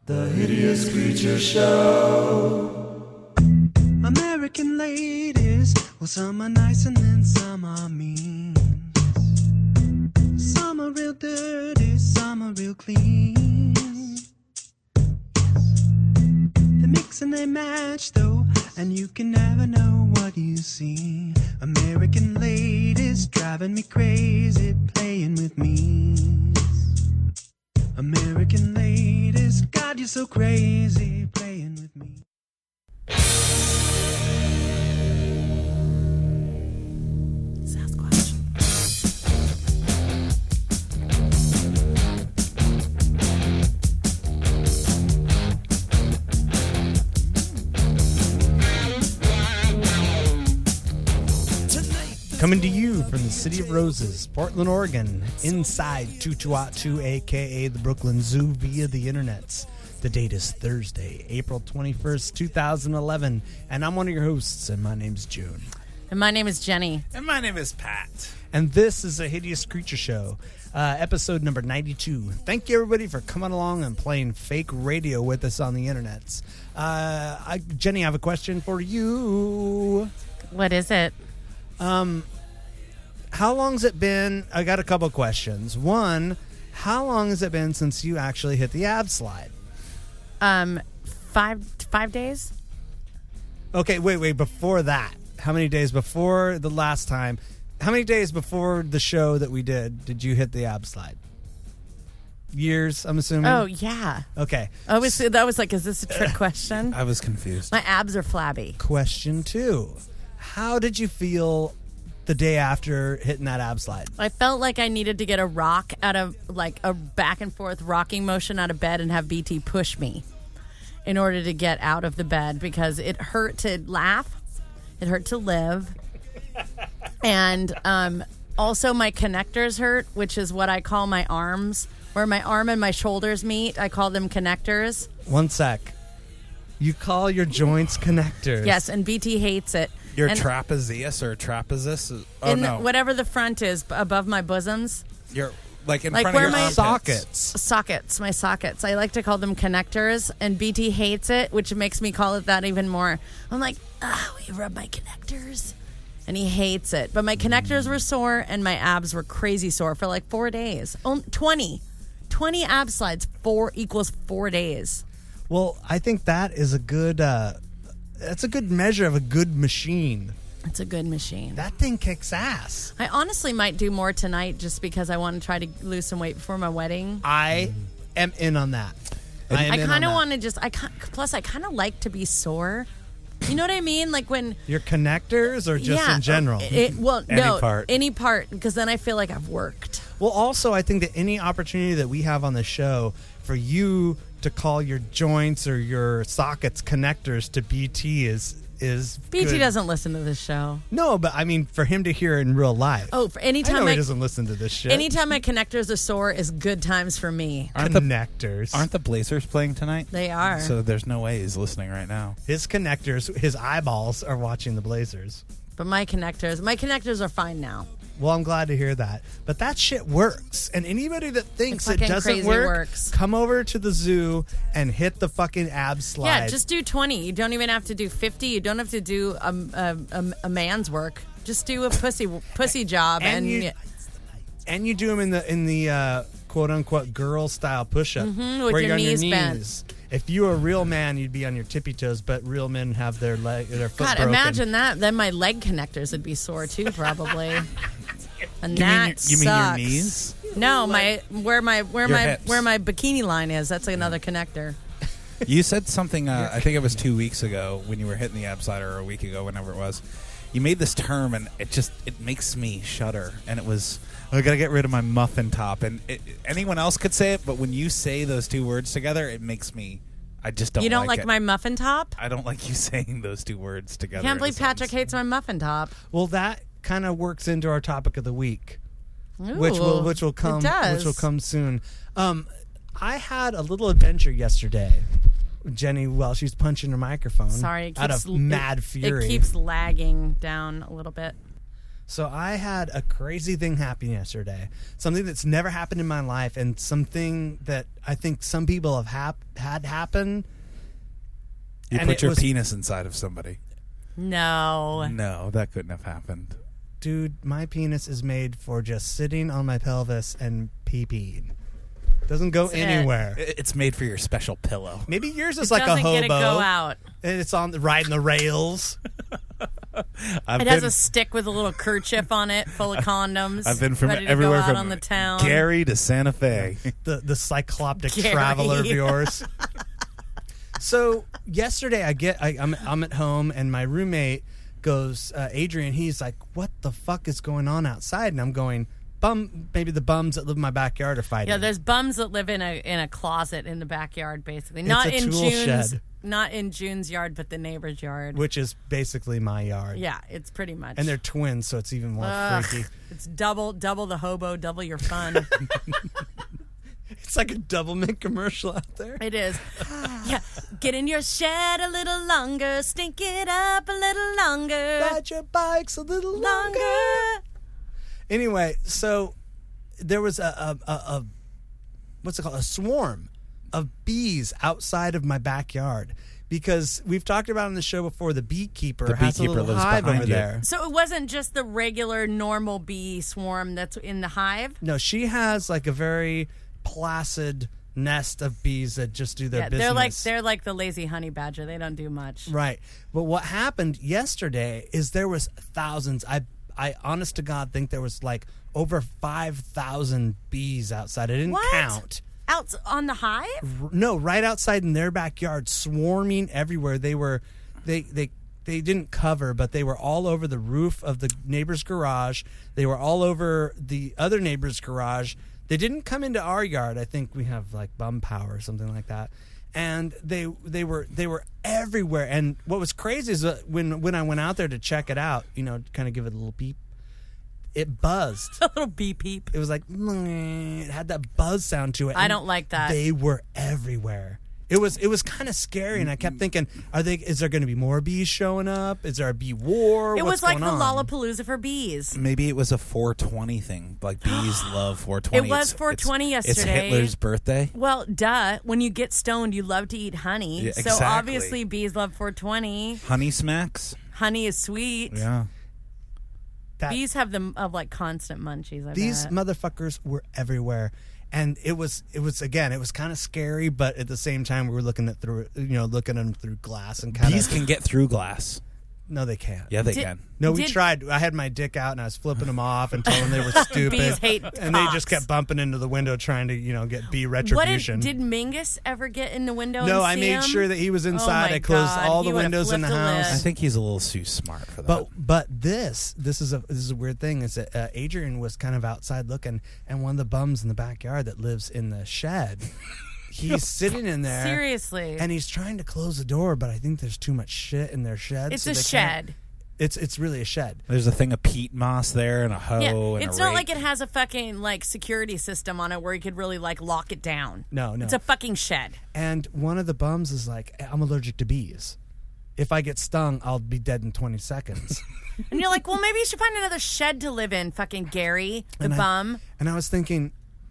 The Hideous Creature Show. American ladies, well, some are nice and then some are mean. Some are real dirty, some are real clean. They mix and they match though, and you can never know what you see. American ladies driving me crazy, playing with me. American ladies, God, you're so crazy, playing with me. Sasquatch. Coming to you from the City of Roses, Portland, Oregon, inside Tutuatu, a.k.a. the Brooklyn Zoo, via the internets. The date is Thursday, April 21st, 2011, and I'm one of your hosts, and my name's June. And my name is Jenny. And my name is Pat. And this is a Hideous Creature Show, episode number 92. Thank you, everybody, for coming along and playing fake radio with us on the internets. Jenny, I have a question for you. What is it? How long's it been? I got a couple questions. One, how long has it been since you actually hit the ab slide? 5 days. Okay, wait. Before that, how many days before the last time? How many days before the show that we did you hit the ab slide? Years, I'm assuming. Oh yeah. Okay. That was like, is this a trick question? I was confused. My abs are flabby. Question 2. How did you feel the day after hitting that ab slide? I felt like I needed to get a rock out of, like, a back and forth rocking motion out of bed and have BT push me in order to get out of the bed, because it hurt to laugh, it hurt to live, and also my connectors hurt, which is what I call my arms, where my arm and my shoulders meet. I call them connectors. One sec. You call your joints connectors? Yes, and BT hates it. Your And trapezius or trapezus? Oh, no. Whatever the front is above my bosoms. You're like in Like front where of your my armpits. My sockets. I like to call them connectors, and BT hates it, which makes me call it that even more. I'm like, will you rub my connectors? And he hates it. But my connectors were sore, and my abs were crazy sore for like 4 days. 20 ab slides, 4 equals 4 days. Well, I think that is a good... that's a good measure of a good machine. It's a good machine. That thing kicks ass. I honestly might do more tonight just because I want to try to lose some weight before my wedding. I am in on that. I kind of want to just... Plus, I kind of like to be sore. You know what I mean? Like when... Your connectors or just in general? Any part, because then I feel like I've worked. Well, also, I think that any opportunity that we have on the show for you to call your joints or your sockets connectors to BT is BT good. doesn't listen to this show. No, but I mean, for him to hear it in real life. Oh, for anytime I know he doesn't listen to this shit. Anytime my connectors are sore is good times for me. Aren't the Blazers playing tonight? They are. So there's no way he's listening right now. His connectors, his eyeballs are watching the Blazers. But my connectors are fine now. Well, I'm glad to hear that. But that shit works. And anybody that thinks it doesn't crazy work, works. come over to the zoo and hit the fucking ab slide. Yeah, just do 20. You don't even have to do 50. You don't have to do a man's work. Just do a pussy job. And you do them in the quote unquote girl style push up, with where your you're on knees your bent. knees. If you were a real man, you'd be on your tippy toes, but real men have their foot God, broken. imagine that. Then my leg connectors would be sore too, probably. And You that mean your sucks. knees? No, where my hips. bikini line is. That's another connector. You said something, I think it was 2 weeks ago when you were hitting the ab slide, or a week ago, whenever it was. You made this term, and it makes me shudder. And it was, I got to get rid of my muffin top. And anyone else could say it, but when you say those two words together, it makes me, I just don't like it. You don't like my muffin top? I don't like you saying those two words together. I can't believe Patrick hates my muffin top. Well, that kind of works into our topic of the week, Ooh, which will come it does. which will come soon. I had a little adventure yesterday. Jenny, while she's punching her microphone, Sorry, out of mad fury. It keeps lagging down a little bit. So I had a crazy thing happen yesterday. Something that's never happened in my life, and something that I think some people have had happen. You And put it your was- penis inside of somebody. No. No, that couldn't have happened. Dude, my penis is made for just sitting on my pelvis and pee-peeing. Doesn't go That's it. anywhere. It's made for your special pillow. Maybe yours is It like a doesn't hobo. get to go out. And it's on riding the rails. It has a stick with a little kerchief on it, full of condoms. I've been from ready to everywhere go out from on the town. Gary to Santa Fe. the cycloptic Gary. traveler of yours. So yesterday I'm at home and my roommate goes, Adrian, he's like, what the fuck is going on outside? And I'm going, maybe the bums that live in my backyard are fighting. Yeah, there's bums that live in a closet in the backyard, basically. It's Not a in tool June's, shed. not in June's yard, but the neighbor's yard. Which is basically my yard. Yeah, it's pretty much. And they're twins, so it's even more Ugh, freaky. it's double the hobo, double your fun. It's like a double mint commercial out there. It is. Yeah, get in your shed a little longer, stink it up a little longer, Ride your bikes a little longer. longer. Anyway, so there was a what's it called? A swarm of bees outside of my backyard. Because we've talked about on the show before, the beekeeper has a beekeeper little lives hive behind over you. there. So it wasn't just the regular normal bee swarm that's in the hive? No, she has like a very placid nest of bees that just do their Yeah, business. they're like the lazy honey badger. They don't do much. Right. But what happened yesterday is there was thousands. I honest to God think there was like over 5,000 bees outside. I didn't What? count. Out on the hive? No, right outside in their backyard, swarming everywhere. They didn't cover, but they were all over the roof of the neighbor's garage. They were all over the other neighbor's garage. They didn't come into our yard. I think we have like bum power or something like that. And they were everywhere. And what was crazy is that when I went out there to check it out, kind of give it a little beep, it buzzed. A little bee peep. It was like, it had that buzz sound to it. I and don't like that. They were everywhere. It was kind of scary, and I kept thinking, is there going to be more bees showing up? Is there a bee war? It What's was like the going on? Lollapalooza for bees. Maybe it was a 420 thing. Like bees love 420. It was 420 It's yesterday. Hitler's birthday. Well, duh. When you get stoned, you love to eat honey. Yeah, So exactly. obviously bees love 420. Honey smacks. Honey is sweet. Yeah. Bees have like constant munchies. I These bet. motherfuckers were everywhere, and it was kind of scary, but at the same time we were looking at them through glass and kind Bees of. can get through glass. No, they can't. Yeah, they Did- can. No, we Did- tried. I had my dick out and I was flipping them off and telling them they were stupid. Bees hate and they cocks. just kept bumping into the window trying to get bee What retribution. did Mingus ever get in the window? No, and I see made him? sure that he was inside. Oh my I closed God, all he the would've windows in the flipped a house. lid. I think he's a little too smart for that. But this is a weird thing is that Adrian was kind of outside looking, and one of the bums in the backyard that lives in the shed, he's sitting in there Seriously. and he's trying to close the door, but I think there's too much shit in their shed. It's so a they shed. can't- It's really a shed. There's a thing of peat moss there and a hoe Yeah, and it's a not rake. like it has a fucking like security system on it where you could really like lock it down. No. It's a fucking shed. And one of the bums is like, I'm allergic to bees. If I get stung, I'll be dead in 20 seconds. And you're like, well, maybe you should find another shed to live in, fucking Gary, the And bum. And I was thinking,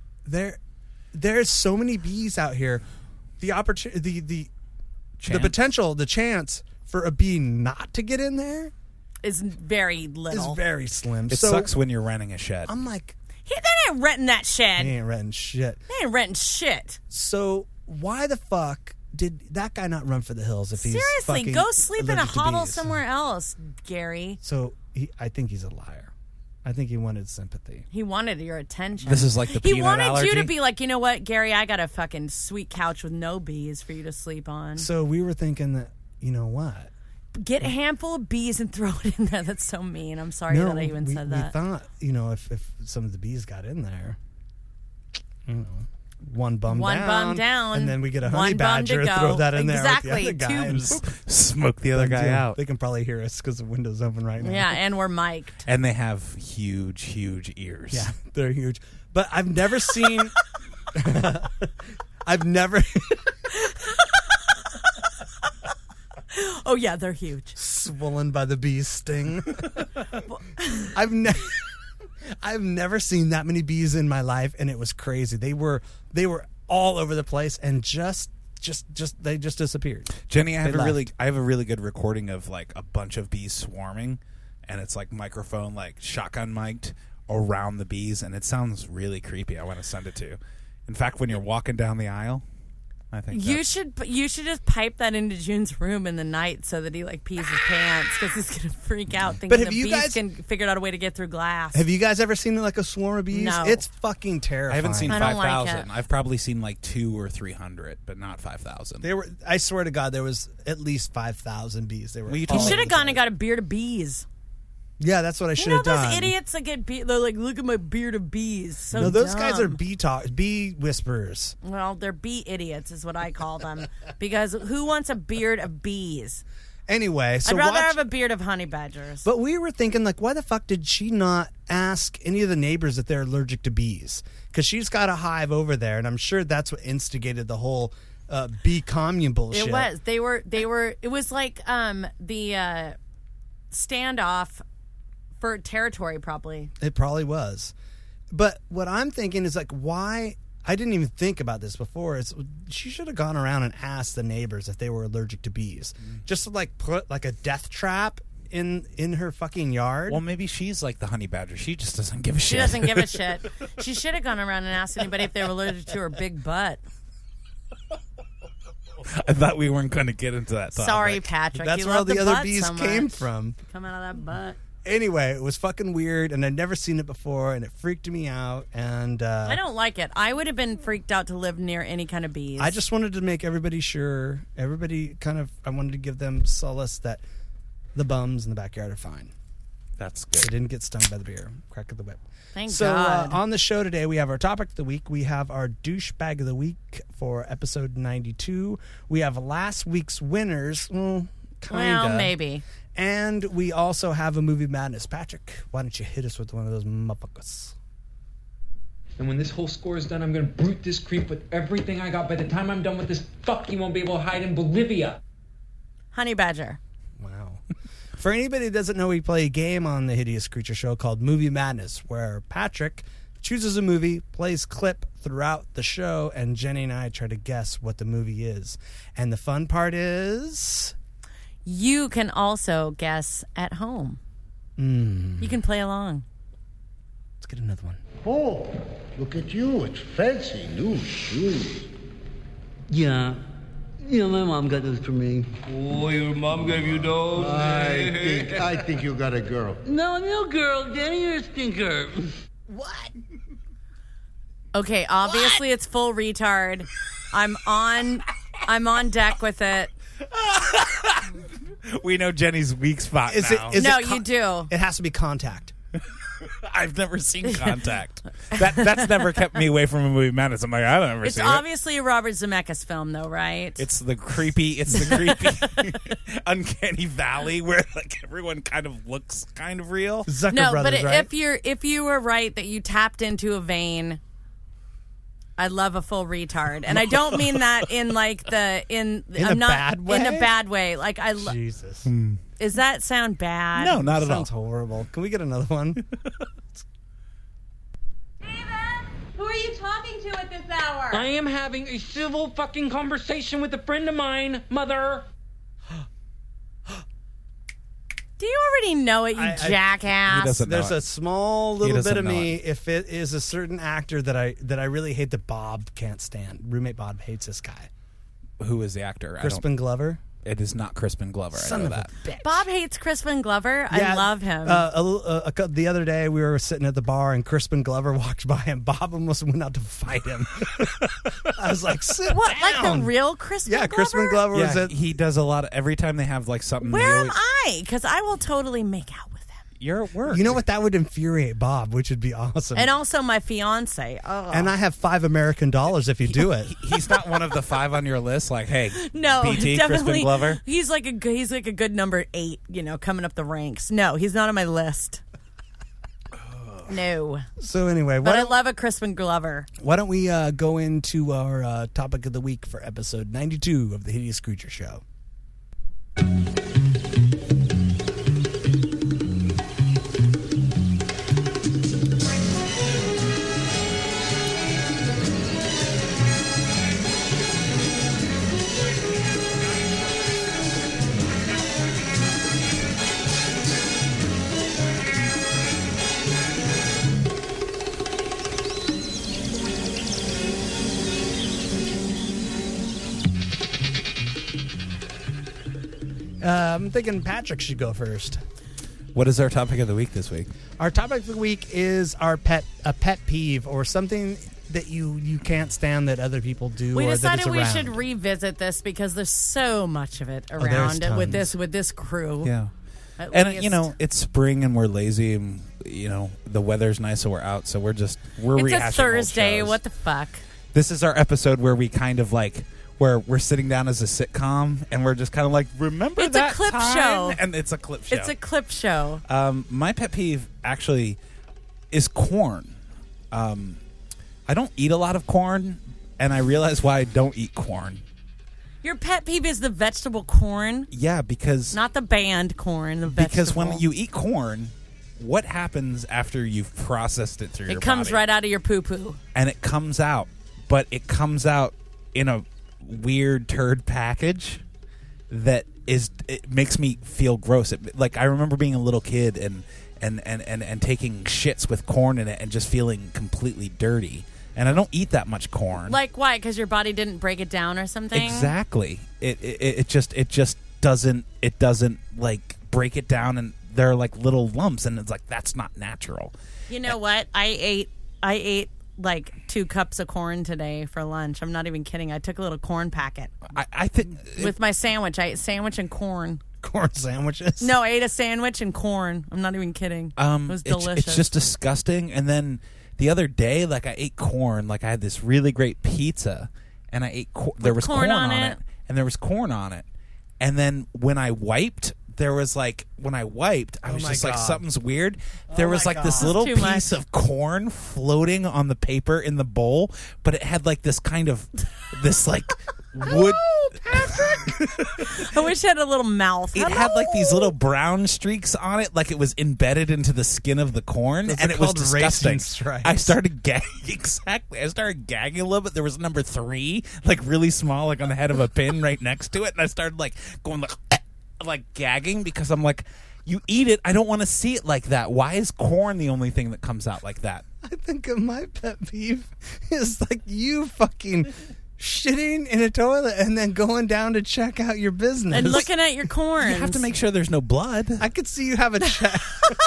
there's so many bees out here. The opportunity, the Chance. potential, the chance for a bee not to get in there Is very is little. very slim. It so sucks when you're renting a shed. I'm like, They ain't renting that shed. he ain't renting shit. They ain't renting shit. So why the fuck did that guy not run for the hills if he's Seriously, fucking go sleep in a allergic to hovel bees? somewhere else, Gary. So I think he's a liar. I think he wanted sympathy. He wanted your attention. This is like the He peanut wanted allergy. you to be like, you know what, Gary, I got a fucking sweet couch with no bees for you to sleep on. So we were thinking that, you know what? Get a handful of bees and throw it in there. That's so mean. I'm sorry that I even we, said that. We thought, if some of the bees got in there, one bum down, and then we get a one honey bum to badger, go. throw that in Exactly, there with the other guy, two- and just Smoke the other guy out. They can probably hear us because the window's open right now. Yeah, and we're mic'd. And they have huge, huge ears. Yeah, they're huge. But I've never seen. I've never Oh yeah, they're huge. swollen by the bee's sting. I've never seen that many bees in my life, and it was crazy. They were all over the place, and they just disappeared. Jenny, I have a really good recording of like a bunch of bees swarming, and it's like microphone, like shotgun mic'd around the bees, and it sounds really creepy. I want to send it to you. In fact, when you're walking down the aisle, I think you should just pipe that into June's room in the night so that he like pees his pants because he's gonna freak out thinking the bees can figure out a way to get through glass. Have you guys ever seen like a swarm of bees? No. It's fucking terrifying. I haven't seen I don't 5,000. like I've probably seen like 200 or 300, but not 5,000. I swear to God, there was at least 5,000 bees. They were. Well, you You should have gone and got a beard of bees. Yeah, that's what I should You know have done. those idiots that get they're like, look at my beard of bees. So No, those dumb. guys are bee whisperers. Well, they're bee idiots is what I call them. Because who wants a beard of bees? Anyway, so I'd rather have a beard of honey badgers. But we were thinking, like, why the fuck did she not ask any of the neighbors if they're allergic to bees? Because she's got a hive over there, and I'm sure that's what instigated the whole bee commune bullshit. It was. They were. It was like the standoff for territory, probably. It probably was. But what I'm thinking is, like, why... I didn't even think about this before. She should have gone around and asked the neighbors if they were allergic to bees. Just to, like, put, like, a death trap in her fucking yard. Well, maybe she's like the honey badger. She just doesn't give a shit. She doesn't give a shit. She should have gone around and asked anybody if they were allergic to her big butt. I thought we weren't going to get into that topic. Sorry, Patrick. That's you where all love the other butt bees so came much. from. Come out of that butt. Anyway, it was fucking weird, and I'd never seen it before, and it freaked me out. And I don't like it. I would have been freaked out to live near any kind of bees. I just wanted to make everybody sure. I wanted to give them solace that the bums in the backyard are fine. That's They good. didn't get stung by the beer. Crack of the whip. Thank So God. on the show today, we have our topic of the week. We have our douchebag of the week for episode 92. We have last week's winners. Kinda. Well, maybe. And we also have a movie madness. Patrick, why don't you hit us with one of those motherfuckers? And when this whole score is done, I'm gonna brute this creep with everything I got. By the time I'm done with this, fuck, he won't be able to hide in Bolivia. Honey badger. Wow. For anybody that doesn't know, we play a game on the Hideous Creature Show called Movie Madness, where Patrick chooses a movie, plays clip throughout the show, and Jenny and I try to guess what the movie is. And the fun part is... You can also guess at home. You can play along. Let's get another one. Oh, look at you. It's fancy new shoes. Yeah, my mom got those for me. Oh, your mom gave you those? I think you got a girl. No, girl, Danny, you're a stinker. Okay, obviously it's full retard. I'm on deck with it. We know Jenny's weak spot now. No, you do. It has to be Contact. I've never seen Contact. That's never kept me away from a movie madness. I'm like, I've never It's seen obviously a Robert Zemeckis film, though, right? It's the creepy uncanny valley where like everyone kind of looks kind of real. Zucker No, Brothers, but right? if you were right that you tapped into a vein, I love a full retard, and I don't mean that in like In a bad way? in a bad way. Like Jesus. Does that sound bad? No, not at all. Sounds horrible. Can we get another one? Steven, who are you talking to at this hour? I am having a civil fucking conversation with a friend of mine, mother. Do you already know it, you jackass? He doesn't know There's it. a small little doesn't bit of know me it. if it is a certain actor that I really hate that Bob can't stand. Roommate Bob hates this guy. Who is the actor? Crispin Glover. It is not Crispin Glover. Son I know of that. a bitch. Bob hates Crispin Glover. Yeah, I love him. The other day we were sitting at the bar and Crispin Glover walked by and Bob almost went out to fight him. I was like, sit what, down. like the real Crispin Yeah, Glover? Crispin Glover was Yeah, at... he does a lot of every time they have like something. Where they am I? Because I will totally make out with him. You're at work. You know what? That would infuriate Bob, which would be awesome. And also my fiance. Oh. And I have $5 American if you do it. He's not one of the 5 on your list. Like, hey, No, BT, definitely. Crispin Glover. He's like a good number 8. Coming up the ranks. No, he's not on my list. No, So anyway, but I love a Crispin Glover. why don't we go into our topic of the week for episode 92 of the Hideous Creature Show? I'm thinking Patrick should go first. What is our topic of the week this week? Our topic of the week is a pet peeve or something that you can't stand that other people do. We or decided that is we around. should revisit this because there's so much of it there's around with tons. this crew. Yeah. At And, least. it's spring and we're lazy and, the weather's nice so we're out. So we're it's rehashing a Thursday. old shows. What the fuck? This is our episode where we kind of where we're sitting down as a sitcom and we're just kind of like, remember It's that a clip time? show. And it's a clip show. It's a clip show. My pet peeve actually is corn. I don't eat a lot of corn, and I realize why I don't eat corn. Your pet peeve is the vegetable corn, Yeah, because not the band corn. The vegetable. because when you eat corn, what happens after you've processed it through your it comes body? right out of your poo poo. And it comes out, but it comes out in a weird turd package that it makes me feel gross. I remember being a little kid and taking shits with corn in it and just feeling completely dirty. And I don't eat that much corn. Like why? Because your body didn't break it down or something. Exactly. It just doesn't break it down, and there are little lumps, and it's that's not natural. You know what? I ate like 2 cups of corn today for lunch. I'm not even kidding. I took a little corn packet I think with my sandwich. I ate sandwich and corn. corn sandwiches. No, I ate a sandwich and corn. I'm not even kidding. It was delicious. It's just disgusting. And then the other day, I ate corn. I had this really great pizza, and I ate there was corn on it, and there was corn on it. And then when I wiped, I was just God. something's weird. There was my this God. little Too piece much. of corn floating on the paper in the bowl, but it had this kind of wood. I wish it had a little mouth. It had these little brown streaks on it, like it was embedded into the skin of the corn, Those and are it was called disgusting. racing stripes. I started gagging. Exactly, I started gagging a little bit. There was number 3, really small, on the head of a pin right next to it, and I started going gagging because I'm you eat it. I don't want to see it like that. Why is corn the only thing that comes out like that? I think of my pet peeve is you fucking shitting in a toilet and then going down to check out your business. and looking at your corn. You have to make sure there's no blood. I could see you have a check.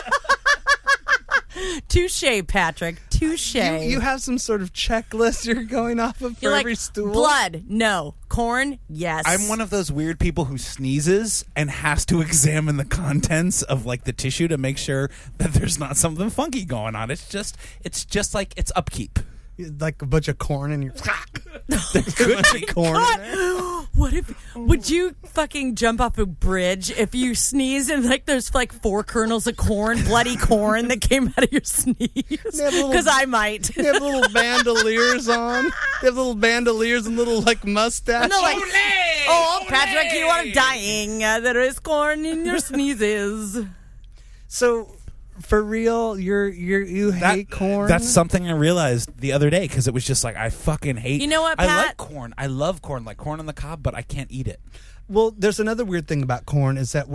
Touche, Patrick. Touche. You have some sort of checklist you're going off of for You're every stool. blood, no. Corn, yes. I'm one of those weird people who sneezes and has to examine the contents of the tissue to make sure that there's not something funky going on. It's just it's upkeep. Like a bunch of corn in your. There could be corn in there. God, what if? Would you fucking jump off a bridge if you sneeze and there's 4 kernels of corn, bloody corn that came out of your sneeze? Because I might. They have little bandoliers on. They have little bandoliers and little mustaches. And they're like, oh, Patrick, you are dying. There is corn in your sneezes. So, for real, you hate corn? That's something I realized the other day because it was just I fucking hate. You know what, I Pat? like corn. I love corn, like corn on the cob, but I can't eat it. Well, there's another weird thing about corn is that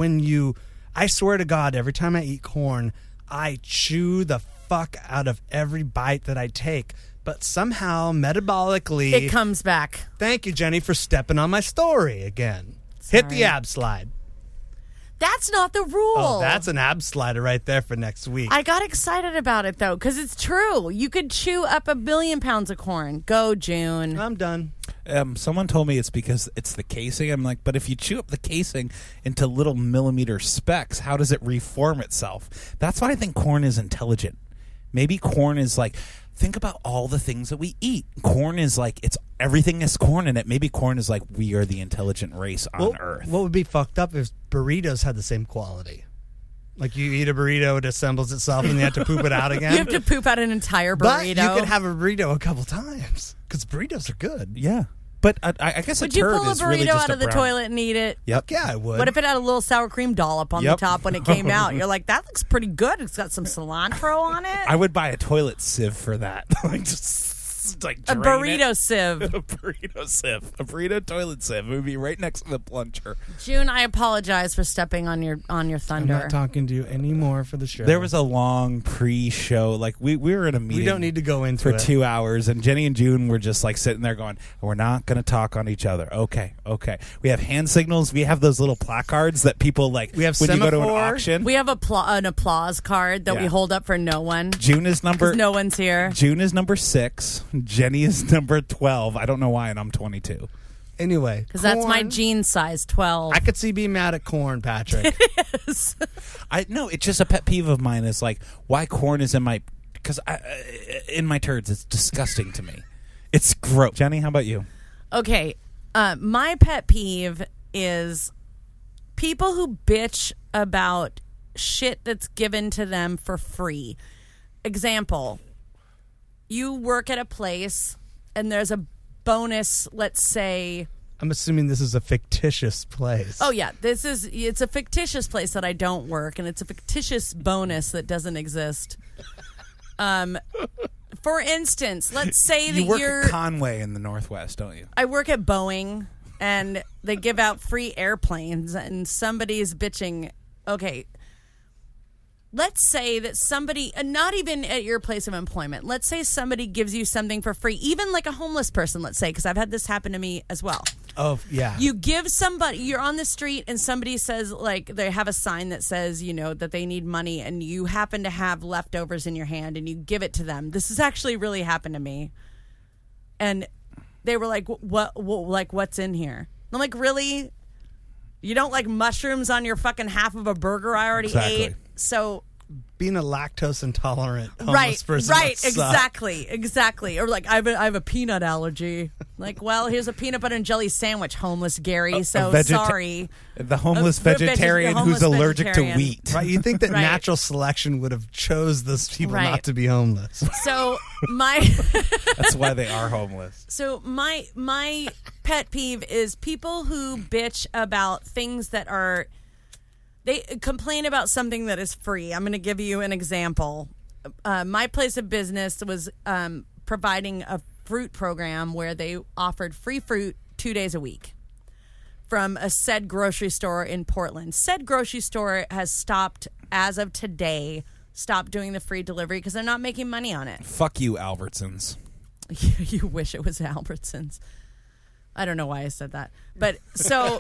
I swear to God, every time I eat corn, I chew the fuck out of every bite that I take. But somehow, metabolically... It comes back. Thank you, Jenny, for stepping on my story again. Hit the ab slide. That's not the rule. Oh, that's an ab slider right there for next week. I got excited about it, though, because it's true. You could chew up 1 billion pounds of corn. Go, June. I'm done. Someone told me it's because it's the casing. I'm like, but if you chew up the casing into little millimeter specks, how does it reform itself? That's why I think corn is intelligent. Maybe corn is think about all the things that we eat. Corn is it's everything is corn in it. Maybe corn is we are the intelligent race on Earth. What would be fucked up if burritos had the same quality? You eat a burrito, it assembles itself, and you have to poop it out again. You have to poop out an entire burrito. But you could have a burrito a couple times because burritos are good. Yeah. But I guess Would a you turd pull a is really burrito just out of the brown. toilet and eat it? Yep. Yeah, I would. What if it had a little sour cream dollop on the Yep. top when it came out? You're like, that looks pretty good. It's got some cilantro on it. I would buy a toilet sieve for that. It's like A drain burrito it. sieve. A burrito sieve. A burrito toilet sieve. It would be right next to the plunger. June, I apologize for stepping on your I'm thunder. not talking to you anymore for the show. There was a long pre-show. Like, we were in a meeting. We don't need to go into for it. 2 hours, and Jenny and June were just like sitting there going, we're not going to talk on each other. Okay. We have hand signals. We have those little placards that people like We have when you go to an semaphore. auction. We have an applause card that we Yeah. hold up for no one. June is number 'Cause no one's here. June is number 6. Jenny is number 12. I don't know why, and I'm 22. Anyway, Because that's my corn. jean size, 12. I could see being mad at corn, Patrick. No, it's just a pet peeve of mine. Is like why corn is in my in my turds. It's disgusting to me. It's gross. Jenny, how about you? Okay, my pet peeve is people who bitch about shit that's given to them for free. Example, you work at a place and there's a bonus, let's say. I'm assuming this is a fictitious place. Oh yeah, it's a fictitious place that I don't work, and it's a fictitious bonus that doesn't exist. For instance, let's say that You work you're at Conway in the Northwest, don't you? I work at Boeing, and they give out free airplanes, and somebody's bitching. Okay, let's say that somebody, not even at your place of employment, let's say somebody gives you something for free, even like a homeless person, let's say, because I've had this happen to me as well. Oh, yeah. You give somebody, you're on the street and somebody says, like, they have a sign that says, that they need money, and you happen to have leftovers in your hand and you give it to them. This has actually really happened to me. And they were like, what's in here? I'm like, really? You don't like mushrooms on your fucking half of a burger I already ate? So being a lactose intolerant homeless person. Right, exactly. Or like, I have a peanut allergy. Like, well, here's a peanut butter and jelly sandwich, homeless Gary. So sorry. The homeless vegetarian who's allergic to wheat. Right, you'd think that Right. natural selection would have chose those people Right. not to be homeless. So That's why they are homeless. So my pet peeve is people who bitch about things that are. They complain about something that is free. I'm going to give you an example. My place of business was providing a fruit program where they offered free fruit 2 days a week from a said grocery store in Portland. Said grocery store has stopped, as of today, stopped doing the free delivery because they're not making money on it. Fuck you, Albertsons. You wish it was Albertsons. I don't know why I said that. But so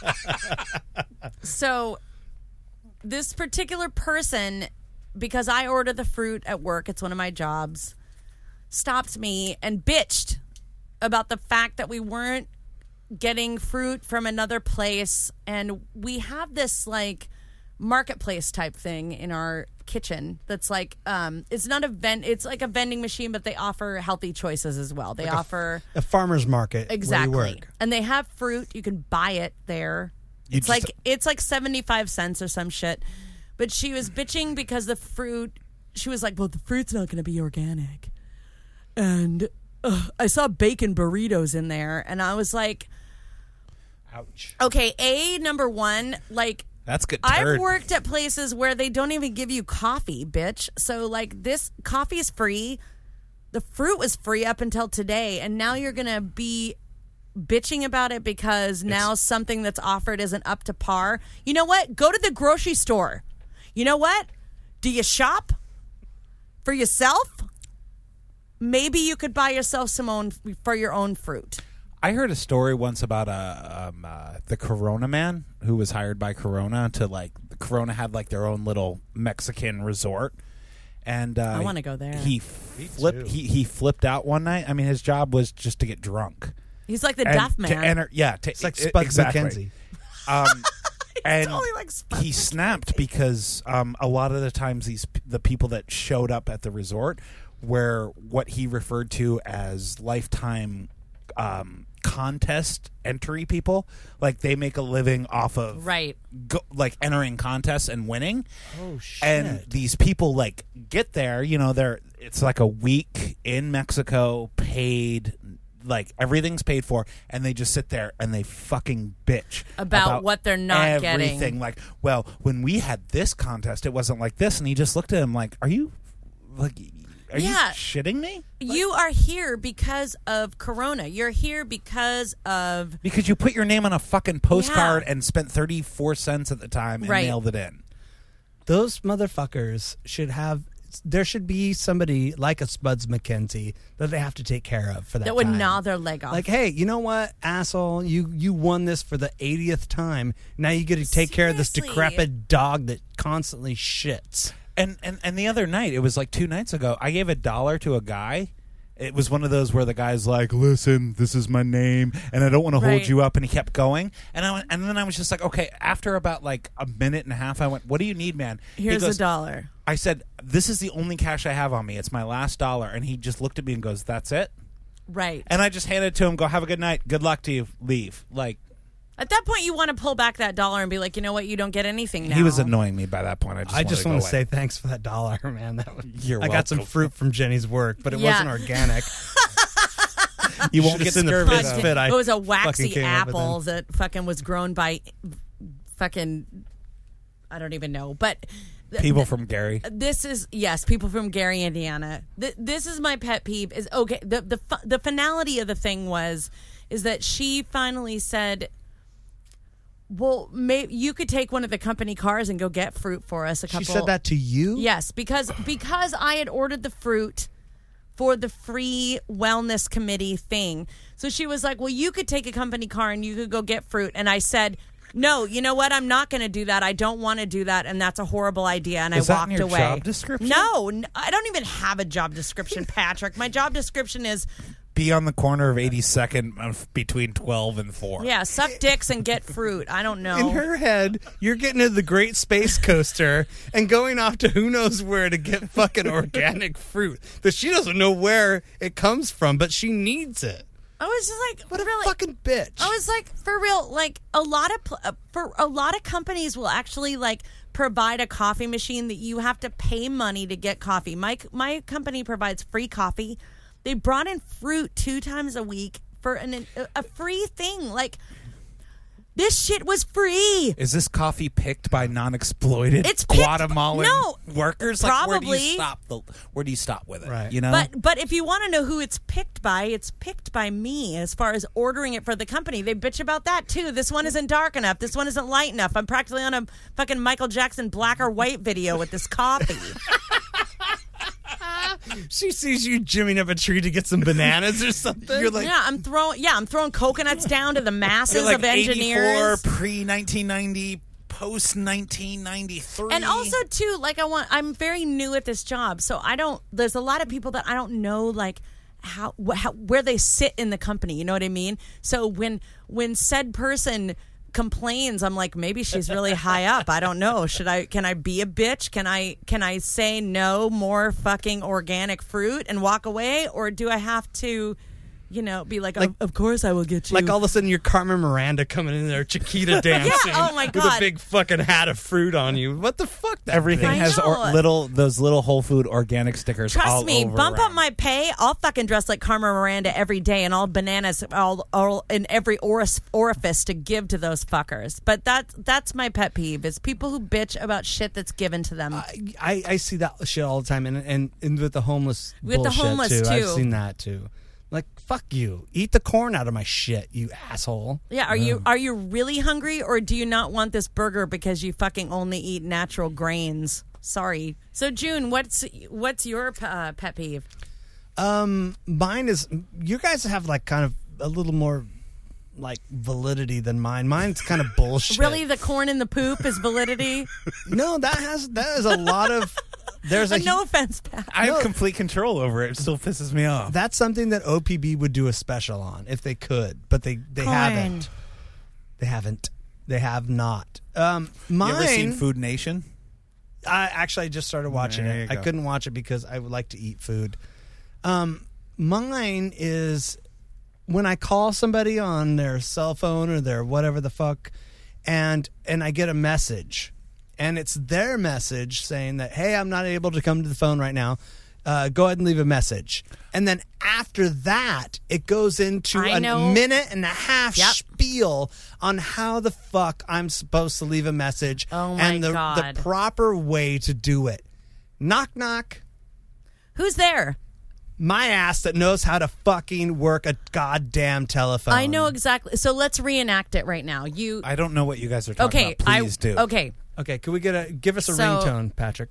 this particular person, because I order the fruit at work, it's one of my jobs, stopped me and bitched about the fact that we weren't getting fruit from another place. And we have this like marketplace type thing in our kitchen that's like it's not it's like a vending machine, but they offer healthy choices as well. They offer a farmer's market. exactly where you work. And they have fruit. You can buy it there. It's like 75 cents or some shit. But she was bitching because the fruit, she was like, well, the fruit's not going to be organic. And I saw bacon burritos in there, and I was like, ouch. Okay, number one, like, that's good. I've worked at places where they don't even give you coffee, bitch. So, like, this coffee is free. The fruit was free up until today, and now you're going to be bitching about it because now something that's offered isn't up to par. You know what? Go to the grocery store. You know what? Do you shop for yourself? Maybe you could buy yourself for your own fruit. I heard a story once about the Corona man who was hired by Corona to Corona had like their own little Mexican resort, and I want to go there. He flipped out one night. I mean, his job was just to get drunk. He's like the deaf man. It's like Spuds McKenzie. And totally like he snapped because a lot of the times the people that showed up at the resort were what he referred to as lifetime contest entry people. Like they make a living off of entering contests and winning. Oh shit. And these people like get there, it's like a week in Mexico, paid, like everything's paid for, and they just sit there and they fucking bitch about what they're not everything. getting. Like, well, when we had this contest, it wasn't like this, and he just looked at him like, "Are you like?" Are you shitting me? You are here because of Corona. You're here because you put your name on a fucking postcard and spent 34 cents at the time and mailed it in. Those motherfuckers should have. There should be somebody like a Spuds McKenzie that they have to take care of for that. That would time. gnaw their leg off. Like, hey, you know what, asshole? You won this for the 80th time. Now you get to take care of this decrepit dog that constantly shits. And the other night, it was like 2 nights ago, I gave $1 to a guy. It was one of those where the guy's like, listen, this is my name, and I don't want to hold you up, and he kept going. And then I was just like, okay, after about like a minute and a half, I went, what do you need, man? Here's $1. I said, this is the only cash I have on me. It's my last $1. And he just looked at me and goes, that's it? Right. And I just handed it to him, go, have a good night. Good luck to you. Leave. Like, at that point, you want to pull back that $1 and be like, you know what? You don't get anything now. He was annoying me by that point. I just want to say thanks for that $1, man. You're I got some fruit from Jenny's work, but it wasn't organic. You won't get scurvy. It was a waxy apple that fucking was grown by fucking, I don't even know. But people from Gary. This is, yes, people from Gary, Indiana. This is my pet peeve. Is okay. The finality of the thing is that she finally said, well, maybe you could take one of the company cars and go get fruit for us. She said that to you? Yes, because I had ordered the fruit for the free wellness committee thing. So she was like, well, you could take a company car and you could go get fruit. And I said, no, you know what? I'm not going to do that. I don't want to do that. And that's a horrible idea. And is I walked that in your away. Job description? No, I don't even have a job description, Patrick. My job description is be on the corner of 82nd between 12 and 4. Yeah, suck dicks and get fruit. I don't know. In her head, you're getting to the Great Space Coaster and going off to who knows where to get fucking organic fruit that she doesn't know where it comes from, but she needs it. I was just like, what a really, fucking bitch. I was like, for real, like a lot of companies will actually like provide a coffee machine that you have to pay money to get coffee. My company provides free coffee. They brought in fruit 2 times a week for a free thing. Like, this shit was free. Is this coffee picked by non-exploited Guatemalan workers? Probably. Like, where do you stop with it? Right. You know? But if you want to know who it's picked by me as far as ordering it for the company. They bitch about that, too. This one isn't dark enough. This one isn't light enough. I'm practically on a fucking Michael Jackson black or white video with this coffee. She sees you jimming up a tree to get some bananas or something. You're like, I'm throwing coconuts down to the masses like of engineers. 84, pre-1990, post-1993. And also too, like I'm very new at this job, so there's a lot of people that I don't know, like how where they sit in the company. You know what I mean? So when said person complains, I'm like, maybe she's really high up. I don't know. Can I be a bitch? Can I say no more fucking organic fruit and walk away, or do I have to, be like of course I will get you. Like all of a sudden you're Carmen Miranda coming in there, Chiquita dancing. Yeah, oh my God. With a big fucking hat of fruit on you. What the fuck? Everything has those little Whole Food organic stickers. Trust all me, over bump around. up my pay. I'll fucking dress like Carmen Miranda every day, and all bananas all in every orifice to give to those fuckers. But that's my pet peeve is people who bitch about shit that's given to them. I see that shit all the time, and with the homeless With the bullshit homeless, too. I've seen that too. Like, fuck you. Eat the corn out of my shit, you asshole. Yeah, are you really hungry, or do you not want this burger because you fucking only eat natural grains? Sorry. So June, what's your pet peeve? Mine is, you guys have like kind of a little more like validity than mine. Mine's kind of bullshit. Really, the corn in the poop is validity? No, that is a lot of. No offense, Pat. I have complete control over it. It still pisses me off. That's something that OPB would do a special on if they could, but they haven't. They haven't. They have not. Mine. You ever seen Food Nation? I just started watching it. I couldn't watch it because I would like to eat food. Mine is when I call somebody on their cell phone or their whatever the fuck, and I get a message. And it's their message saying that, hey, I'm not able to come to the phone right now. Go ahead and leave a message. And then after that, it goes into a minute and a half spiel on how the fuck I'm supposed to leave a message. Oh, my and God. the proper way to do it. Knock, knock. Who's there? My ass that knows how to fucking work a goddamn telephone. I know exactly. So let's reenact it right now. I don't know what you guys are talking about. Please do. Okay. Okay, can we give us a ringtone, Patrick?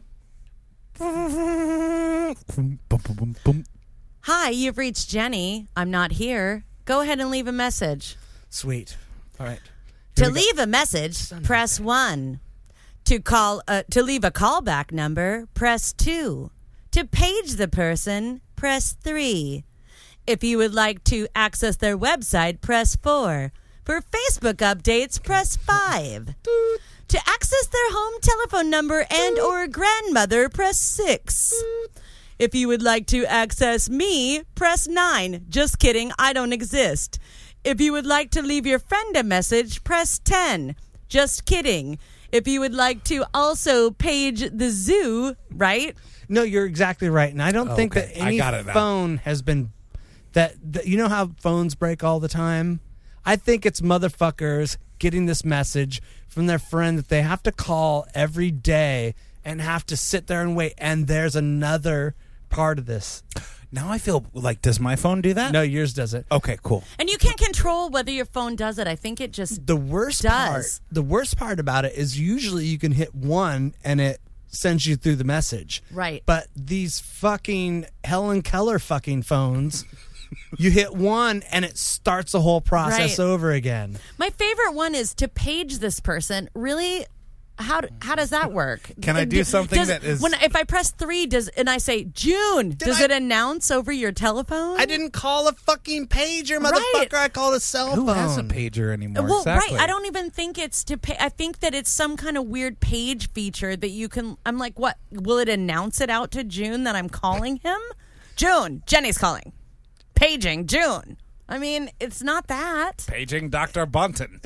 Hi, you've reached Jenny. I'm not here. Go ahead and leave a message. Sweet. All right. To leave a message, press 1. To leave a callback number, press 2. To page the person, press 3. If you would like to access their website, press 4. For Facebook updates, press 5. To access their home telephone number and or grandmother, press 6. If you would like to access me, press 9. Just kidding, I don't exist. If you would like to leave your friend a message, press 10. Just kidding. If you would like to also page the zoo, right? No, you're exactly right. And I don't think that any phone has been that you know how phones break all the time? I think it's motherfuckers getting this message from their friend that they have to call every day and have to sit there and wait. And there's another part of this. Now I feel like, does my phone do that? No, yours does it. Okay, cool. And you can't control whether your phone does it. I think it just the worst does. The worst part about it is usually you can hit 1 and it sends you through the message. Right. But these fucking Helen Keller fucking phones, you hit 1 and it starts the whole process over again. My favorite one is to page this person. Really? How does that work? Can I do something if I press 3 and I say June, does it announce over your telephone? I didn't call a fucking pager, motherfucker. Right. I called a cell phone. Who has a pager anymore? Well, exactly. right. I don't even think it's to pay. I think that it's some kind of weird page feature that you can. I'm like, what? Will it announce it out to June that I'm calling him? June, Jenny's calling. Paging June. I mean, it's not that. Paging Dr. Bunton.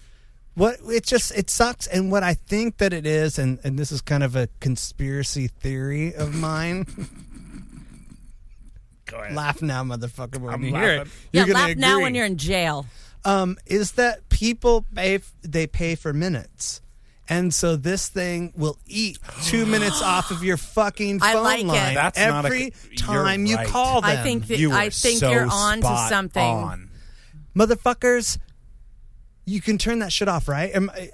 It sucks, and what I think that it is, and this is kind of a conspiracy theory of mine. Go ahead. Laugh now, motherfucker, when you laughing. hear it. Yeah, laugh now when you're in jail. Is that people pay for minutes. And so this thing will eat 2 minutes off of your fucking phone like line it. every time you call them. I think you're on to something. Motherfuckers, you can turn that shit off, right?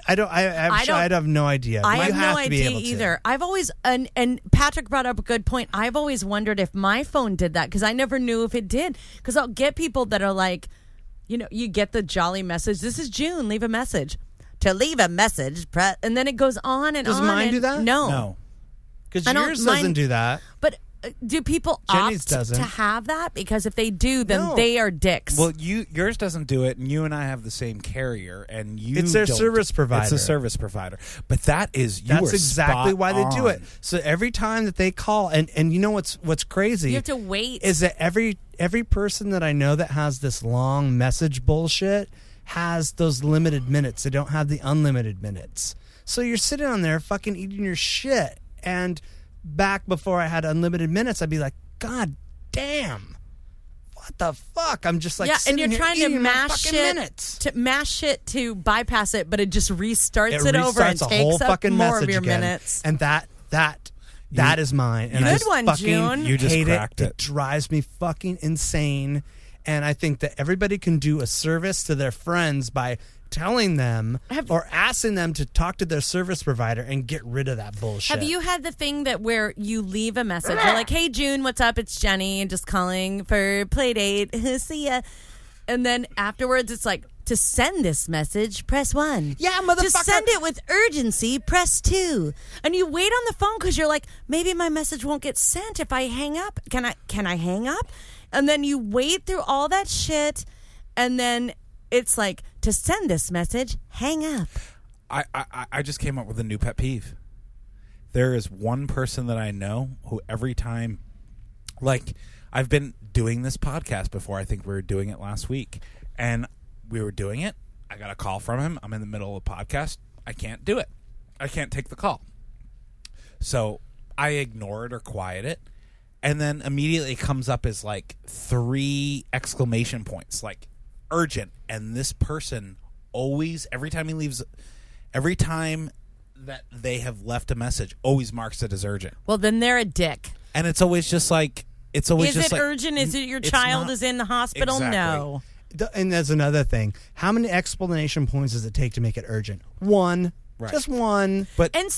I have no idea. I You have no to be idea able to. either. I've always, and Patrick brought up a good point. I've always wondered if my phone did that because I never knew if it did. Because I'll get people that are like, you get the jolly message. This is June. Leave a message. To leave a message, and then it goes on and on. Does mine do that? No. Because yours doesn't do that. But do people Jenny's opt doesn't. to have that? Because if they do, then they are dicks. Well, yours doesn't do it, and you and I have the same carrier, and it's their service provider. It's a service provider, but that's exactly why they do it. So every time that they call, and you know what's crazy? You have to wait. Is that every person that I know that has this long message bullshit has those limited minutes. They don't have the unlimited minutes. So you're sitting on there fucking eating your shit. And back before I had unlimited minutes, I'd be like, God damn. What the fuck? I'm just like, and you're trying to mash shit to bypass it, but it just restarts it over and takes up more of your minutes. And that is mine. And good one, June. You just hate cracked it. It drives me fucking insane. And I think that everybody can do a service to their friends by telling them or asking them to talk to their service provider and get rid of that bullshit. Have you had the thing that where you leave a message? You're like, hey, June, what's up? It's Jenny. I'm just calling for Playdate. See ya. And then afterwards, it's like, to send this message, press 1. Yeah, motherfucker. To send it with urgency, press 2. And you wait on the phone because you're like, maybe my message won't get sent if I hang up. Can I hang up? And then you wait through all that shit, and then it's like, to send this message, hang up. I just came up with a new pet peeve. There is one person that I know who every time, like, I've been doing this podcast before. I think we were doing it last week. And we were doing it. I got a call from him. I'm in the middle of a podcast. I can't do it. I can't take the call. So I ignore it or quiet it. And then immediately it comes up as like 3 exclamation points, like urgent. And this person always, every time that they have left a message, always marks it as urgent. Well, then they're a dick. And it's always just like Is it urgent? Is it your it's child not- is in the hospital? Exactly. No. And there's another thing. How many explanation points does it take to make it urgent? One. Right. Just one. But And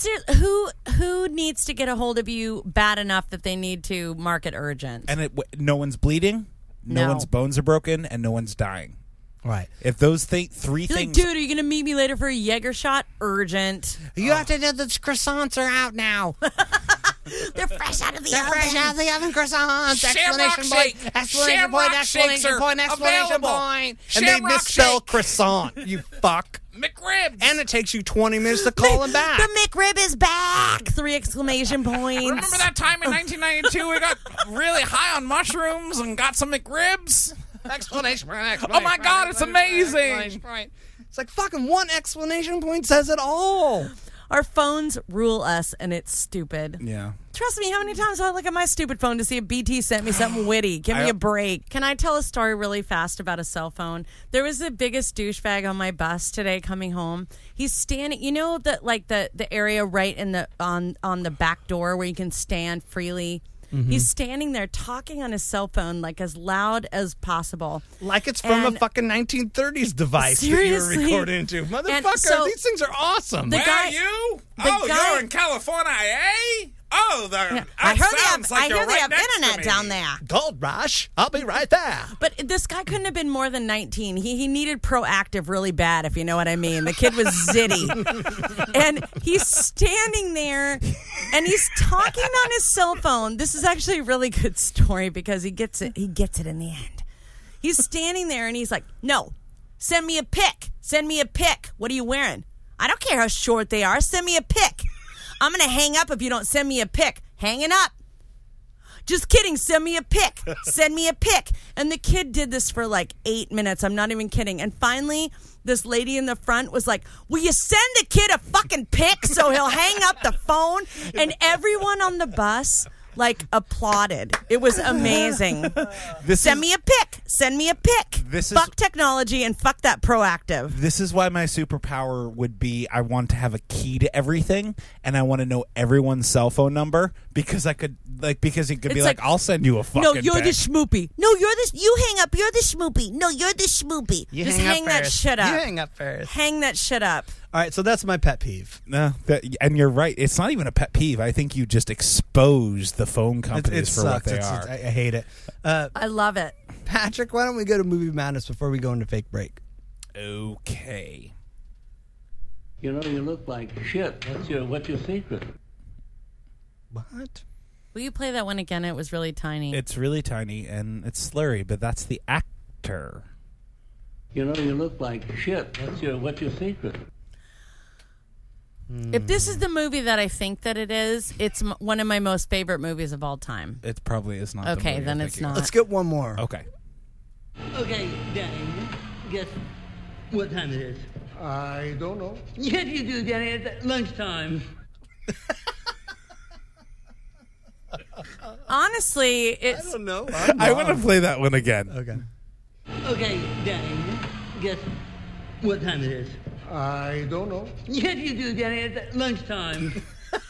who needs to get a hold of you bad enough that they need to mark it urgent? and no one's bleeding, no No. one's bones are broken, and no one's dying. Right. If those three You're like, things, dude, are you going to meet me later for a Jaeger shot? Urgent. You have to know the croissants are out now. They're fresh out of the They're oven. fresh out of the oven croissants. Shamrock Explanation point. shake. Explanation Shamrock point. shakes Explanation are point. Explanation available. point. And they Shamrock misspell shake. croissant. You fuck. McRibs. And it takes you 20 minutes to call them back. The McRib is back! 3 exclamation points. Remember that time in 1992 we got really high on mushrooms and got some McRibs? Explanation point. Oh my God, it's amazing. It's like fucking one explanation point says it all. Our phones rule us, and it's stupid. Yeah. Trust me, how many times do I look at my stupid phone to see if BT sent me something witty? Give me a break. Can I tell a story really fast about a cell phone? There was the biggest douchebag on my bus today coming home. He's standing, you know, the area right in the on the back door where you can stand freely. Mm-hmm. He's standing there talking on his cell phone like as loud as possible. Like it's from a fucking 1930s device seriously, that you're recording into. Motherfucker, these things are awesome. The guy, you? you're in California, eh? Oh, I heard they have internet down there. Gold Rush. I'll be right there. But this guy couldn't have been more than 19. He needed Proactive really bad, if you know what I mean. The kid was zitty. And he's standing there, and he's talking on his cell phone. This is actually a really good story because he gets it. He gets it in the end. He's standing there, and he's like, no, send me a pic. Send me a pic. What are you wearing? I don't care how short they are. Send me a pic. I'm going to hang up if you don't send me a pic. Hanging up. Just kidding. Send me a pic. Send me a pic. And the kid did this for like 8 minutes. I'm not even kidding. And finally, this lady in the front was like, will you send the kid a fucking pic so he'll hang up the phone? And everyone on the bus applauded. It was amazing. Send me a pic. Send me a pic. Fuck technology and fuck that Proactive. This is why my superpower would be I want to have a key to everything, and I want to know everyone's cell phone number because it could be like I'll send you a fucking No, you're pic. the schmoopy. No, you're this. You hang up. You're the schmoopy. No, you're the schmoopy. Just hang that shit up. You hang up first. Hang that shit up. All right, so that's my pet peeve. No, and you're right. It's not even a pet peeve. I think you just expose the phone companies for what they are. I hate it. I love it. Patrick, why don't we go to Movie Madness before we go into fake break? Okay. You know, you look like shit. What's your secret? What? Will you play that one again? It was really tiny. It's really tiny and it's slurry, but that's the actor. You know, you look like shit. What's your secret? If this is the movie that I think that it is, it's one of my most favorite movies of all time. It probably is not. Okay, the movie then you're it's thinking not. of. Let's get one more. Okay. Okay, Danny, guess what time it is? I don't know. Yes, you do, Danny. It's lunchtime. Honestly, it's... I don't know. I want to play that one again. Okay. Okay, Danny, guess what time it is? I don't know. Yes, you do, Danny. It's lunchtime.